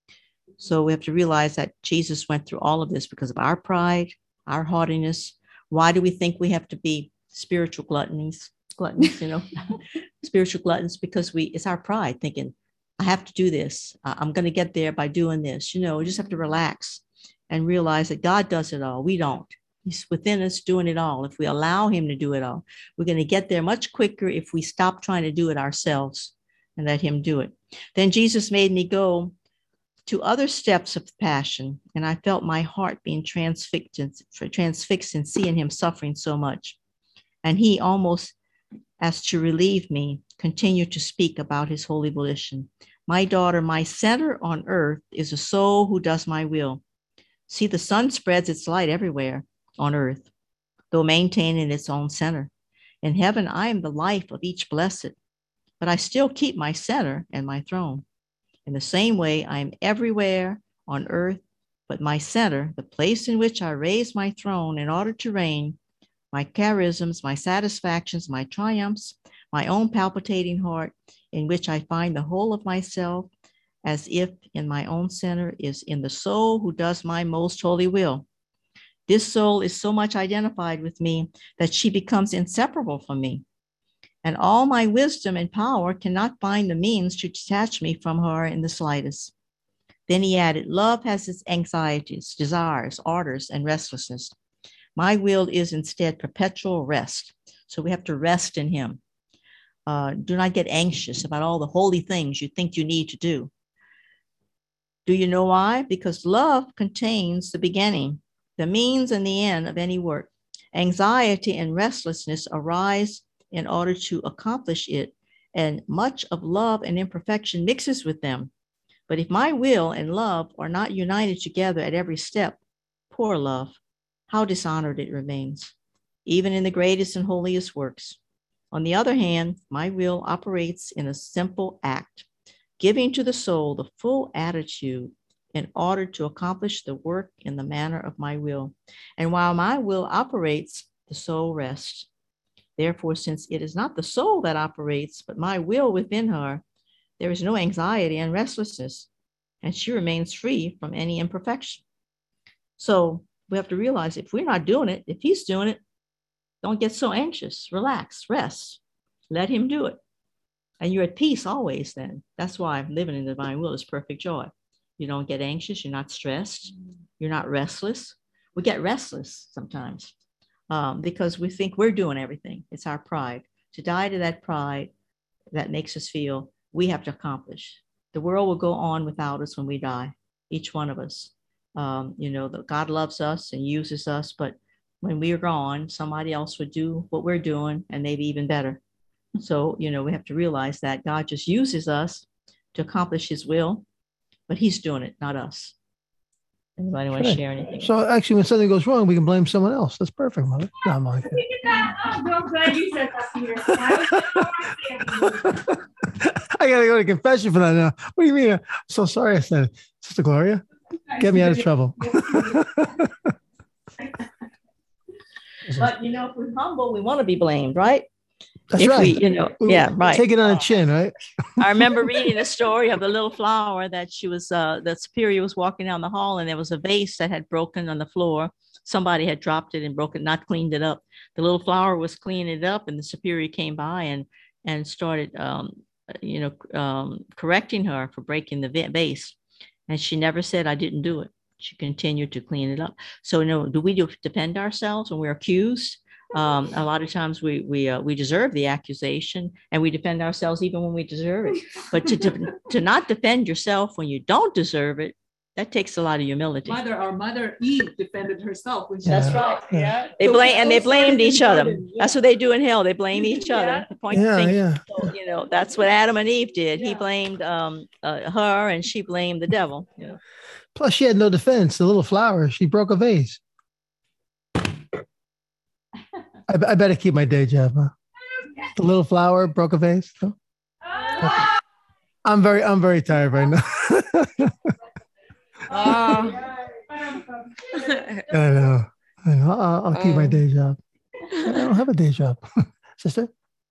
B: So we have to realize that Jesus went through all of this because of our pride, our haughtiness. Why do we think we have to be spiritual gluttons? Gluttons, you know, spiritual gluttons, because we, it's our pride thinking, I have to do this. Uh, I'm going to get there by doing this. You know, we just have to relax and realize that God does it all. We don't. He's within us doing it all. If we allow him to do it all, we're going to get there much quicker if we stop trying to do it ourselves and let him do it. Then Jesus made me go to other steps of passion, and I felt my heart being transfixed, transfixed in seeing him suffering so much. And he, almost as to relieve me, continued to speak about his holy volition. My daughter, my center on earth is a soul who does my will. See, the sun spreads its light everywhere on earth, though maintaining its own center. In heaven, I am the life of each blessed, but I still keep my center and my throne. In the same way, I am everywhere on earth, but my center, the place in which I raise my throne in order to reign, my charisms, my satisfactions, my triumphs, my own palpitating heart, in which I find the whole of myself, as if in my own center, is in the soul who does my most holy will. This soul is so much identified with me that she becomes inseparable from me. And all my wisdom and power cannot find the means to detach me from her in the slightest. Then he added, love has its anxieties, desires, ardors, and restlessness. My will is instead perpetual rest. So we have to rest in him. Uh, do not get anxious about all the holy things you think you need to do. Do you know why? Because love contains the beginning, the means, and the end of any work. Anxiety and restlessness arise in order to accomplish it, and much of love and imperfection mixes with them. But if my will and love are not united together at every step, poor love, how dishonored it remains, even in the greatest and holiest works. On the other hand, my will operates in a simple act, giving to the soul the full attitude in order to accomplish the work in the manner of my will. And while my will operates, the soul rests. Therefore, since it is not the soul that operates, but my will within her, there is no anxiety and restlessness, and she remains free from any imperfection. So we have to realize if we're not doing it, if he's doing it, don't get so anxious. Relax, rest, let him do it. And you're at peace always then. That's why living in the divine will is perfect joy. You don't get anxious, you're not stressed, you're not restless. We get restless sometimes um, because we think we're doing everything. It's our pride. To die to that pride that makes us feel we have to accomplish. The world will go on without us when we die, each one of us. Um, you know, the, God loves us and uses us, but when we are gone, somebody else would do what we're doing and maybe even better. So, you know, we have to realize that God just uses us to accomplish his will, but he's doing it, not us. Anybody want to share anything?
A: So actually, when something goes wrong, we can blame someone else. That's perfect, Mother. No, I'm like
E: Oh, I'm glad you said that, Peter.
A: I I gotta go to confession for that now. What do you mean? I'm so sorry I said it. Sister Gloria, get me out of trouble.
B: But you know, if we're humble, we want to be blamed, right?
A: That's
B: if
A: right.
B: We, you know,
A: we,
B: yeah, right.
A: Take it on the chin, right?
B: I remember reading the story of the little flower that she was, uh, the superior was walking down the hall, and there was a vase that had broken on the floor. Somebody had dropped it and broken, not cleaned it up. The little flower was cleaning it up, and the superior came by and and started, um, you know, um, correcting her for breaking the vase. And she never said, "I didn't do it." She continued to clean it up. So, you know, do we do defend ourselves when we're accused? Um, a lot of times we we uh, we deserve the accusation, and we defend ourselves even when we deserve it. But to, to to not defend yourself when you don't deserve it, that takes a lot of humility.
H: Mother, our mother Eve defended herself when she
B: That's
H: was
B: right.
H: Yeah. yeah.
B: They
H: So
B: blame and they
H: those
B: blamed
H: signs
B: each
H: in
B: other.
H: garden, yeah.
B: That's what they do in hell. They blame each other.
H: Yeah.
B: The point
A: Yeah,
B: thing,
A: yeah.
B: so, you know, that's what Adam and Eve did. He
H: Yeah.
B: blamed um, uh, her, and she blamed the devil. Yeah.
A: Plus, she had no defense. The little flower, she broke a vase. I, I better keep my day job, huh? The little flower broke a vase. No? Okay. I'm very, I'm very tired right now.
F: Oh.
A: I know. I know. I'll, I'll keep my
F: Um,
A: day job. I don't have a day job, sister.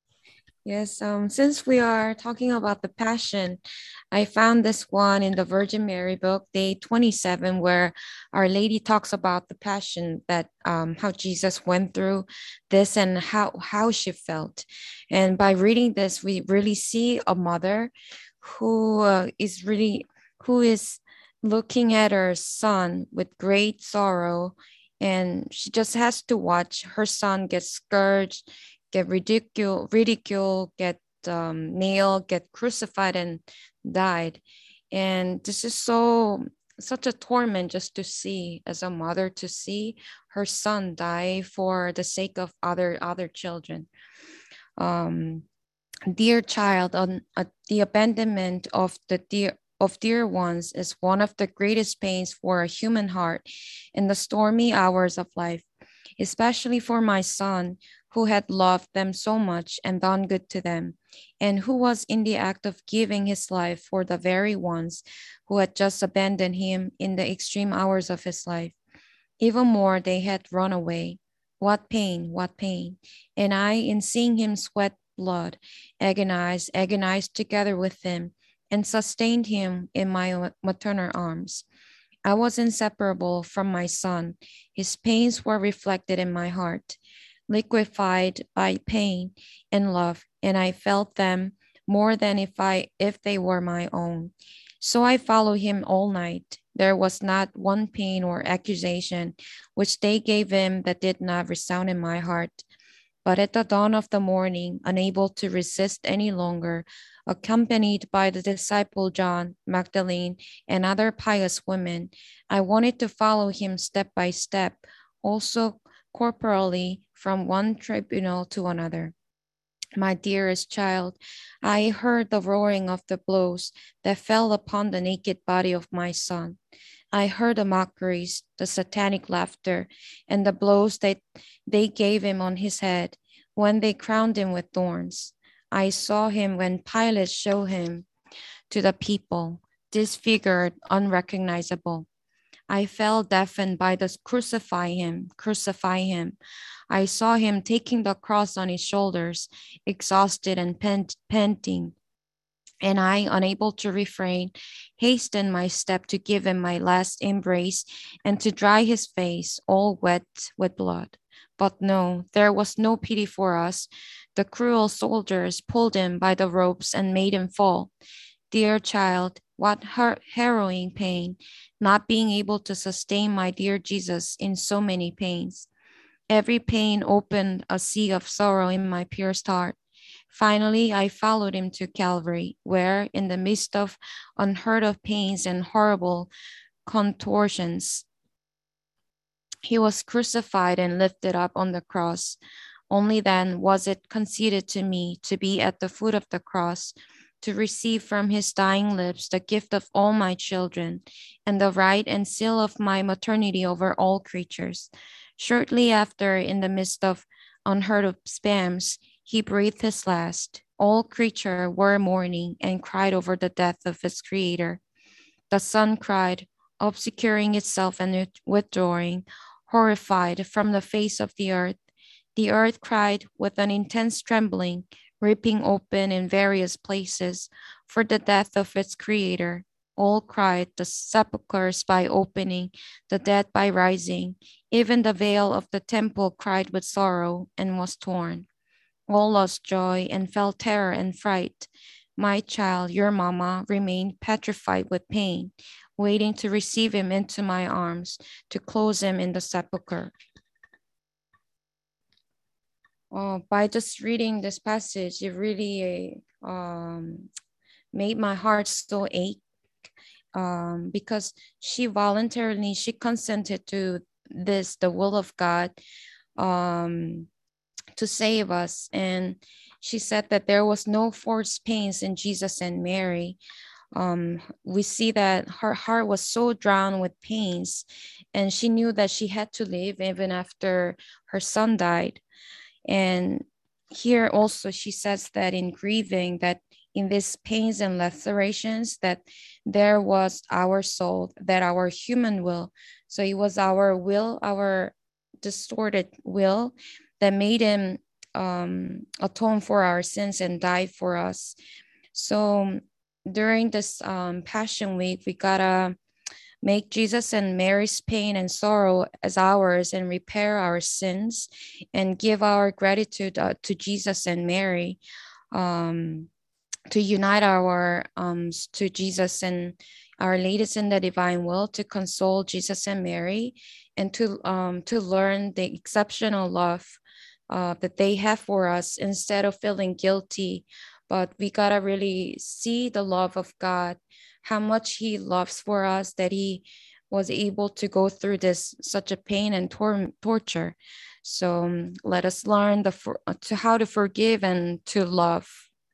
F: Yes, um, since we are talking about the Passion, I found this one in the Virgin Mary book, day twenty-seven, where Our Lady talks about the Passion, that um, how Jesus went through this and how, how she felt. And by reading this, we really see a mother who uh, is really, who is looking at her son with great sorrow, and she just has to watch her son get scourged, get ridicule, ridicule, get um, nailed, get crucified, and died. And this is so such a torment just to see, as a mother, to see her son die for the sake of other other children. Um, dear child, on uh, the abandonment of the dear of dear ones is one of the greatest pains for a human heart in the stormy hours of life, especially for my son, who had loved them so much and done good to them, and who was in the act of giving his life for the very ones who had just abandoned him in the extreme hours of his life. Even more, they had run away. What pain, what pain. And I, in seeing him sweat blood, agonized, agonized together with him, and sustained him in my maternal arms. I was inseparable from my son. His pains were reflected in my heart, liquefied by pain and love, and I felt them more than if I if they were my own. So I followed him all night. There was not one pain or accusation which they gave him that did not resound in my heart. But at the dawn of the morning, unable to resist any longer, accompanied by the disciple John, Magdalene, and other pious women, I wanted to follow him step by step, also corporally, from one tribunal to another. My dearest child, I heard the roaring of the blows that fell upon the naked body of my son. I heard the mockeries, the satanic laughter, and the blows that they gave him on his head when they crowned him with thorns. I saw him when Pilate showed him to the people, disfigured, unrecognizable. I fell deafened by the crucify him, crucify him. I saw him taking the cross on his shoulders, exhausted and pant- panting. And I, unable to refrain, hastened my step to give him my last embrace and to dry his face, all wet with blood. But no, there was no pity for us. The cruel soldiers pulled him by the ropes and made him fall. Dear child, what har- harrowing pain, not being able to sustain my dear Jesus in so many pains. Every pain opened a sea of sorrow in my pierced heart. Finally, I followed him to Calvary, where, in the midst of unheard of pains and horrible contortions, he was crucified and lifted up on the cross. Only then was it conceded to me to be at the foot of the cross, to receive from his dying lips the gift of all my children, and the right and seal of my maternity over all creatures. Shortly after, in the midst of unheard of spasms, he breathed his last. All creatures were mourning and cried over the death of its creator. The sun cried, obscuring itself and withdrawing, horrified from the face of the earth. The earth cried with an intense trembling, ripping open in various places for the death of its creator. All cried, the sepulchres by opening, the dead by rising. Even the veil of the temple cried with sorrow and was torn. All lost joy and felt terror and fright. My child, your mama, remained petrified with pain, waiting to receive him into my arms, to close him in the sepulchre. Oh, by just reading this passage, it really um, made my heart so ache um, because she voluntarily, she consented to this, the will of God, um, to save us. And she said that there was no forced pains in Jesus and Mary. Um, we see that her heart was so drowned with pains, and she knew that she had to live even after her son died. And here also she says that in grieving, that in these pains and lacerations, that there was our soul, that our human will. So it was our will, our distorted will, that made him um, atone for our sins and died for us. So during this um, Passion Week, we gotta make Jesus and Mary's pain and sorrow as ours and repair our sins and give our gratitude uh, to Jesus and Mary, um, to unite our um, to Jesus and Our Ladies in the Divine Will, to console Jesus and Mary, and to um, to learn the exceptional love uh, that they have for us instead of feeling guilty. But we gotta really see the love of God, how much He loves for us, that He was able to go through this such a pain and tor- torture. So um, let us learn the for- to how to forgive and to love.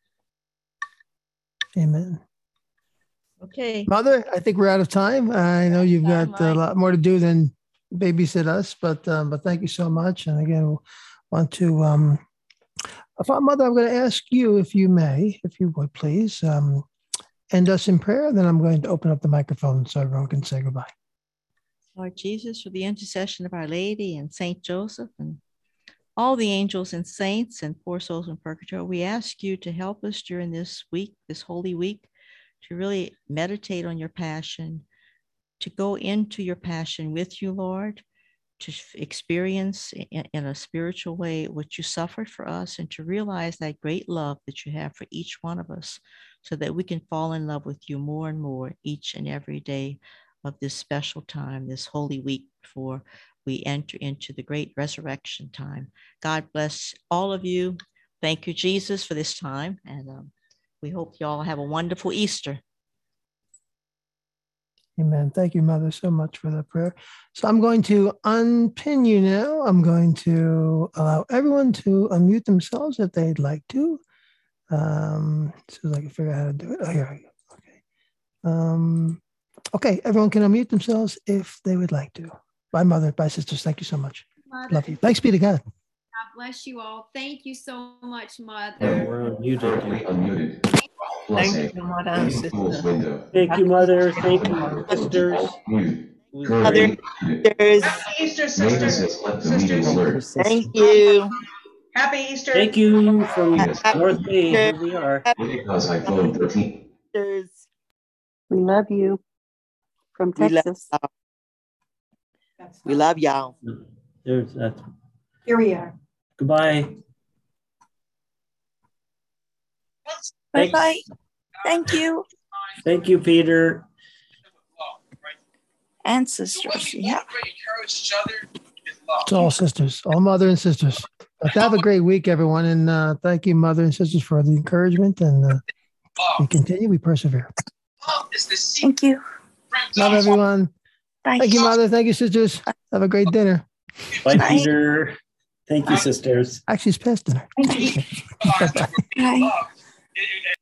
A: Amen.
B: Okay.
A: Mother, I think we're out of time. I know you've got a lot more to do than babysit us, but um, but thank you so much. And again, want to, um, Mother, I'm going to ask you, if you may, if you would please, um, end us in prayer. Then I'm going to open up the microphone so everyone can say goodbye.
B: Lord Jesus, for the intercession of Our Lady and Saint Joseph and all the angels and saints and poor souls in purgatory, we ask you to help us during this week, this Holy Week, to really meditate on your passion, to go into your passion with you, Lord, to experience in, in a spiritual way what you suffered for us, and to realize that great love that you have for each one of us, so that we can fall in love with you more and more each and every day of this special time, this Holy Week, before we enter into the great resurrection time. God bless all of you. Thank you, Jesus, for this time. And um, we hope you all have a wonderful Easter.
A: Amen. Thank you, Mother, so much for that prayer. So I'm going to unpin you now. I'm going to allow everyone to unmute themselves if they'd like to. Um, as soon as I can figure out how to do it. Oh, here I go. Okay. Um, okay, everyone can unmute themselves if they would like to. Bye, Mother. Bye, sisters. Thank you so much.
I: Mother.
A: Love you. Thanks be to God.
I: God bless you all. Thank you so much, Mother.
J: We're unmuted. Unmuted.
K: Thank you, Mother and sister.
J: Thank you, Mother. Thank you, sisters.
K: Mother, sisters.
H: Happy Easter, sisters.
K: Thank you.
H: Happy Easter.
J: Thank you from North Bay. Here we are.
L: Because I phone thirteen.
M: We love you from Texas.
K: We love y'all.
J: There's that.
M: Here we are.
J: Goodbye.
N: Bye bye. Thank you.
J: Thank you, Peter.
N: And sisters. Yeah.
A: It's all sisters, all mother and sisters. But have a great week, everyone. And uh, thank you, mother and sisters, for the encouragement. And uh, we continue, we persevere.
N: Thank you.
A: Love everyone.
N: Bye.
A: Thank you, mother. Thank you, sisters. Have a great dinner.
J: Bye, Bye. Peter. Thank you, sisters.
A: Actually, it's past dinner.
N: Bye.